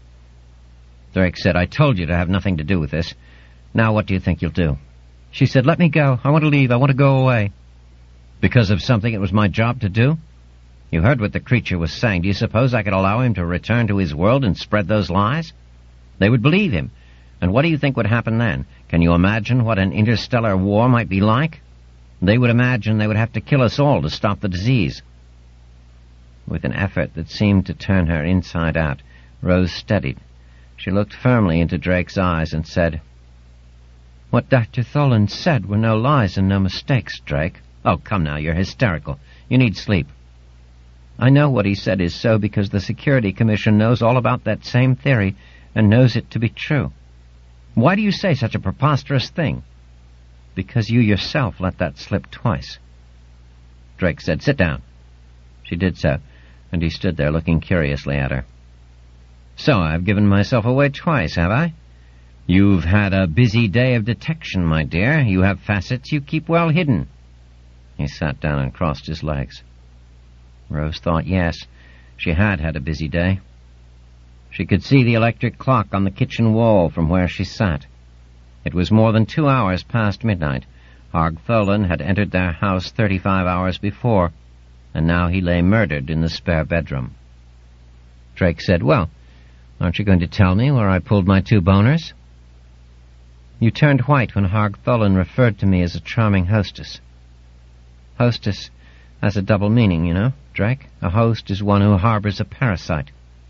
Speaker 1: Drake said, "I told you to have nothing to do with this. Now what do you think you'll do?" She said, "Let me go. I want to leave. I want to go away." "Because of something it was my job to do? You heard what the creature was saying. Do you suppose I could allow him to return to his world and spread those lies? They would believe him. And what do you think would happen then? Can you imagine what an interstellar war might be like? They would imagine they would have to kill us all to stop the disease." With an effort that seemed to turn her inside out, Rose steadied. She looked firmly into Drake's eyes and said, "What Dr. Tholen said were no lies and no mistakes, Drake. Oh, come now, you're hysterical. You need sleep." "I know what he said is so because the Security Commission knows all about that same theory and knows it to be true." "Why do you say such a preposterous thing?" "Because you yourself let that slip twice." Drake said, "Sit down." She did so, and he stood there looking curiously at her. "So I've given myself away twice, have I? You've had a busy day of detection, my dear. You have facets you keep well hidden." He sat down and crossed his legs. Rose thought yes, she had had a busy day. She could see the electric clock on the kitchen wall from where she sat. It was more than 2 hours past midnight. Harg Tholen had entered their house 35 hours before, and now he lay murdered in the spare bedroom. Drake said, "Well, aren't you going to tell me where I pulled my 2 boners?" "You turned white when Harg Tholen referred to me as a charming hostess." Hostess has a double meaning, you know, Drake. A host is one who harbors a parasite.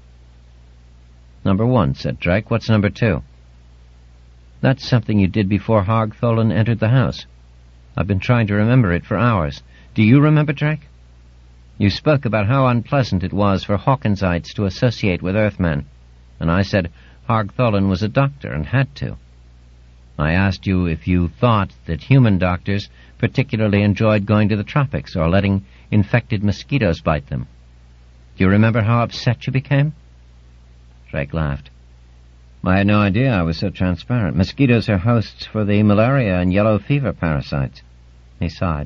Speaker 1: "Number 1, said Drake. "What's number 2? "That's something you did before Harg Tholen entered the house. I've been trying to remember it for hours. Do you remember, Drake? You spoke about how unpleasant it was for Hawkinsites to associate with Earthmen, and I said Harg Tholen was a doctor and had to. I asked you if you thought that human doctors particularly enjoyed going to the tropics or letting infected mosquitoes bite them. Do you remember how upset you became?" Drake laughed. "I had no idea I was so transparent. Mosquitoes are hosts for the malaria and yellow fever parasites." He sighed.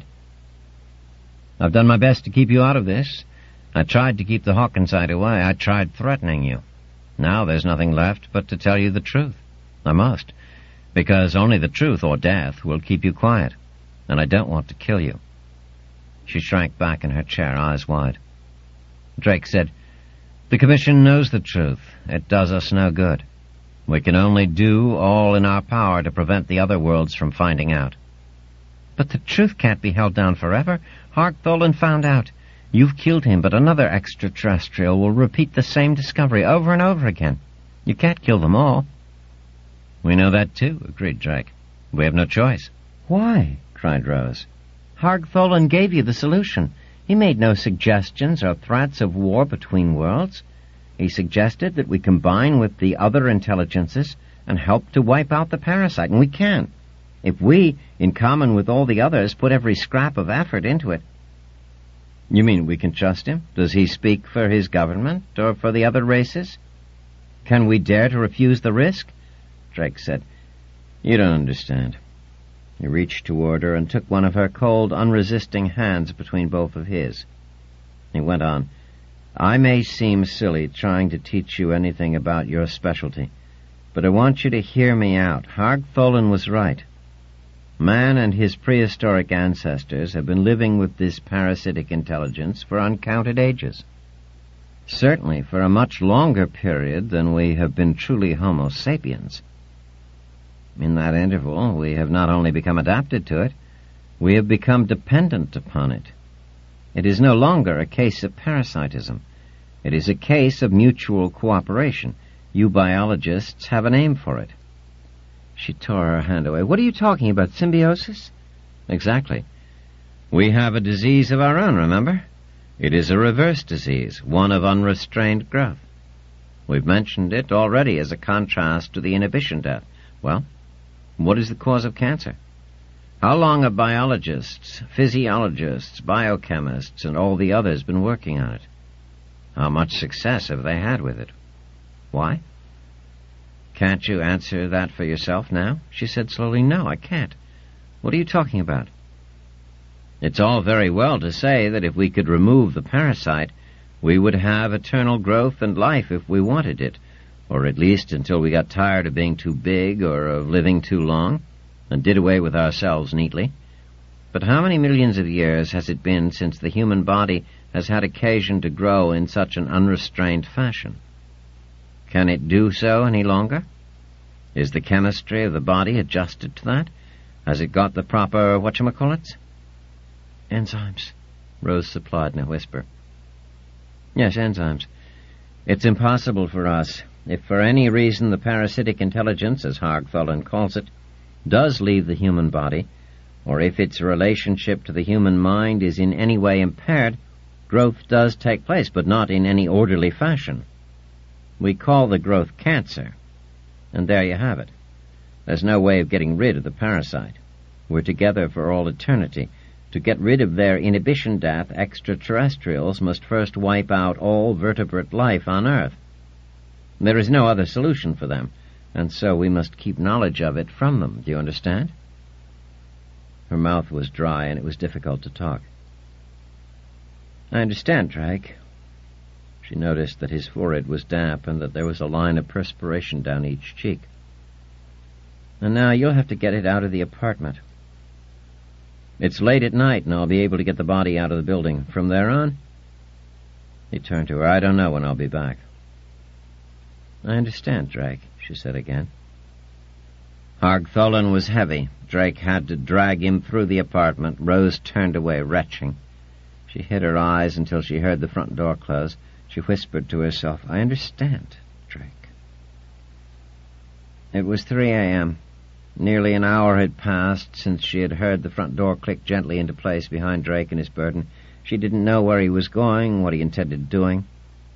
Speaker 1: "I've done my best to keep you out of this. I tried to keep the Hawkinsite away. I tried threatening you. Now there's nothing left but to tell you the truth. I must, because only the truth or death will keep you quiet, and I don't want to kill you." She shrank back in her chair, eyes wide. Drake said, "The Commission knows the truth. It does us no good. We can only do all in our power to prevent the other worlds from finding out." "But the truth can't be held down forever. Harg Tholen found out. You've killed him, but another extraterrestrial will repeat the same discovery over and over again. You can't kill them all." "We know that too," agreed Drake. "We have no choice." "Why?" cried Rose. "Harg Tholen gave you the solution. He made no suggestions or threats of war between worlds. He suggested that we combine with the other intelligences and help to wipe out the parasite, and we can. If we, in common with all the others, put every scrap of effort into it." "You mean we can trust him? Does he speak for his government or for the other races? Can we dare to refuse the risk?" Drake said, "You don't understand." He reached toward her and took one of her cold, unresisting hands between both of his. He went on, "I may seem silly trying to teach you anything about your specialty, but I want you to hear me out. Harg Tholen was right. Man and his prehistoric ancestors have been living with this parasitic intelligence for uncounted ages. Certainly for a much longer period than we have been truly Homo sapiens. In that interval, we have not only become adapted to it, we have become dependent upon it. It is no longer a case of parasitism. It is a case of mutual cooperation. You biologists have a name for it. She tore her hand away. What are you talking about, symbiosis? Exactly. We have a disease of our own, remember? It is a reverse disease, one of unrestrained growth. We've mentioned it already as a contrast to the inhibition death. Well, what is the cause of cancer? How long have biologists, physiologists, biochemists, and all the others been working on it? How much success have they had with it? Why? Can't you answer that for yourself now? She said slowly. No, I can't. What are you talking about? It's all very well to say that if we could remove the parasite, we would have eternal growth and life if we wanted it, or at least until we got tired of being too big or of living too long, and did away with ourselves neatly. But how many millions of years has it been since the human body has had occasion to grow in such an unrestrained fashion? Can it do so any longer? Is the chemistry of the body adjusted to that? Has it got the proper whatchamacallits? Enzymes, Rose supplied in a whisper. Yes, enzymes. It's impossible for us. If for any reason the parasitic intelligence, as Hogthullen calls it, does leave the human body, or if its relationship to the human mind is in any way impaired, growth does take place, but not in any orderly fashion. We call the growth cancer, and there you have it. There's no way of getting rid of the parasite. We're together for all eternity. To get rid of their inhibition death, extraterrestrials must first wipe out all vertebrate life on Earth. There is no other solution for them, and so we must keep knowledge of it from them. Do you understand? Her mouth was dry, and it was difficult to talk. I understand, Drake. She noticed that his forehead was damp and that there was a line of perspiration down each cheek. And now you'll have to get it out of the apartment. It's late at night, and I'll be able to get the body out of the building. From there on? He turned to her. I don't know when I'll be back. I understand, Drake, she said again. Hogthullen was heavy. Drake had to drag him through the apartment. Rose turned away, retching. She hid her eyes until she heard the front door close. She whispered to herself, I understand, Drake. It was 3 a.m. Nearly an hour had passed since she had heard the front door click gently into place behind Drake and his burden. She didn't know where he was going, what he intended doing.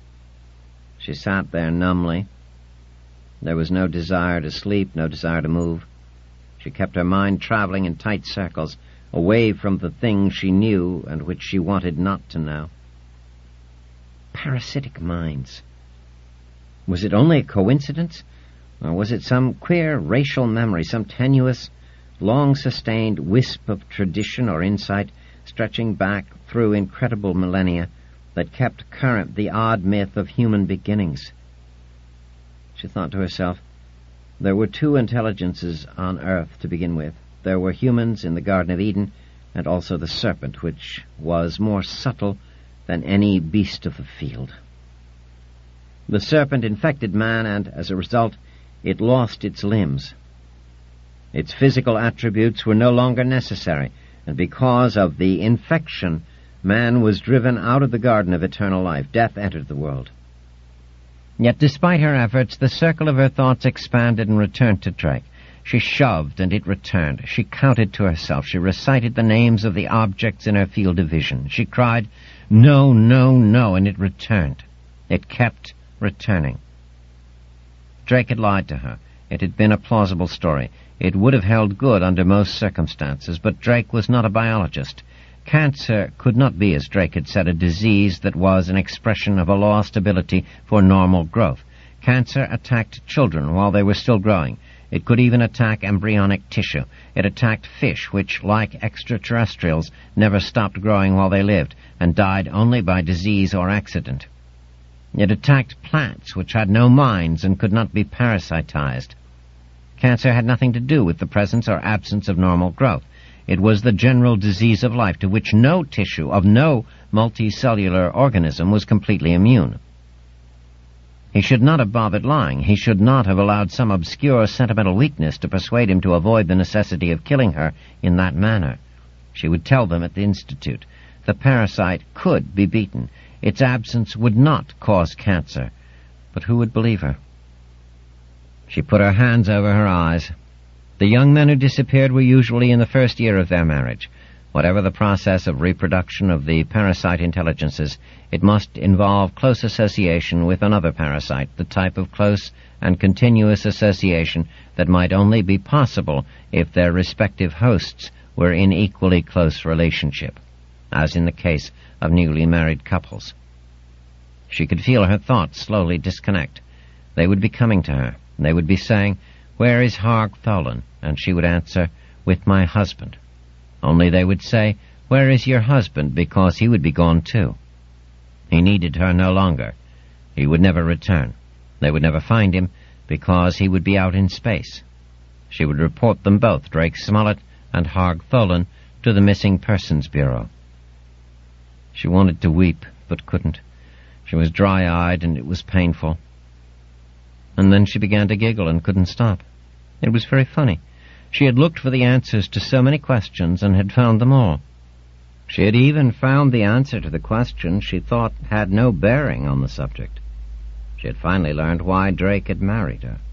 Speaker 1: She sat there numbly. There was no desire to sleep, no desire to move. She kept her mind traveling in tight circles, away from the things she knew and which she wanted not to know. Parasitic minds. Was it only a coincidence? Or was it some queer racial memory, some tenuous, long-sustained wisp of tradition or insight stretching back through incredible millennia that kept current the odd myth of human beginnings? She thought to herself, there were two intelligences on Earth to begin with. There were humans in the Garden of Eden, and also the serpent, which was more subtle than any beast of the field. The serpent infected man, and as a result, it lost its limbs. Its physical attributes were no longer necessary, and because of the infection, man was driven out of the garden of eternal life. Death entered the world. Yet despite her efforts, the circle of her thoughts expanded and returned to Drake. She shoved, and it returned. She counted to herself. She recited the names of the objects in her field of vision. She cried, no, no, no, and it returned. It kept returning. Drake had lied to her. It had been a plausible story. It would have held good under most circumstances, but Drake was not a biologist. Cancer could not be, as Drake had said, a disease that was an expression of a lost ability for normal growth. Cancer attacked children while they were still growing. It could even attack embryonic tissue. It attacked fish, which, like extraterrestrials, never stopped growing while they lived, and died only by disease or accident. It attacked plants, which had no minds and could not be parasitized. Cancer had nothing to do with the presence or absence of normal growth. It was the general disease of life to which no tissue of no multicellular organism was completely immune. He should not have bothered lying. He should not have allowed some obscure sentimental weakness to persuade him to avoid the necessity of killing her in that manner. She would tell them at the Institute. The parasite could be beaten. Its absence would not cause cancer. But who would believe her? She put her hands over her eyes. The young men who disappeared were usually in the first year of their marriage. Whatever the process of reproduction of the parasite intelligences, it must involve close association with another parasite, the type of close and continuous association that might only be possible if their respective hosts were in equally close relationship, as in the case of newly married couples. She could feel her thoughts slowly disconnect. They would be coming to her. They would be saying, "Where is Harg Tholen?" And she would answer, "With my husband." Only they would say, "Where is your husband?" because he would be gone too. He needed her no longer. He would never return. They would never find him because he would be out in space. She would report them both, Drake Smollett and Harg Tholen, to the Missing Persons Bureau. She wanted to weep, but couldn't. She was dry-eyed and it was painful. And then she began to giggle and couldn't stop. It was very funny. She had looked for the answers to so many questions and had found them all. She had even found the answer to the question she thought had no bearing on the subject. She had finally learned why Drake had married her.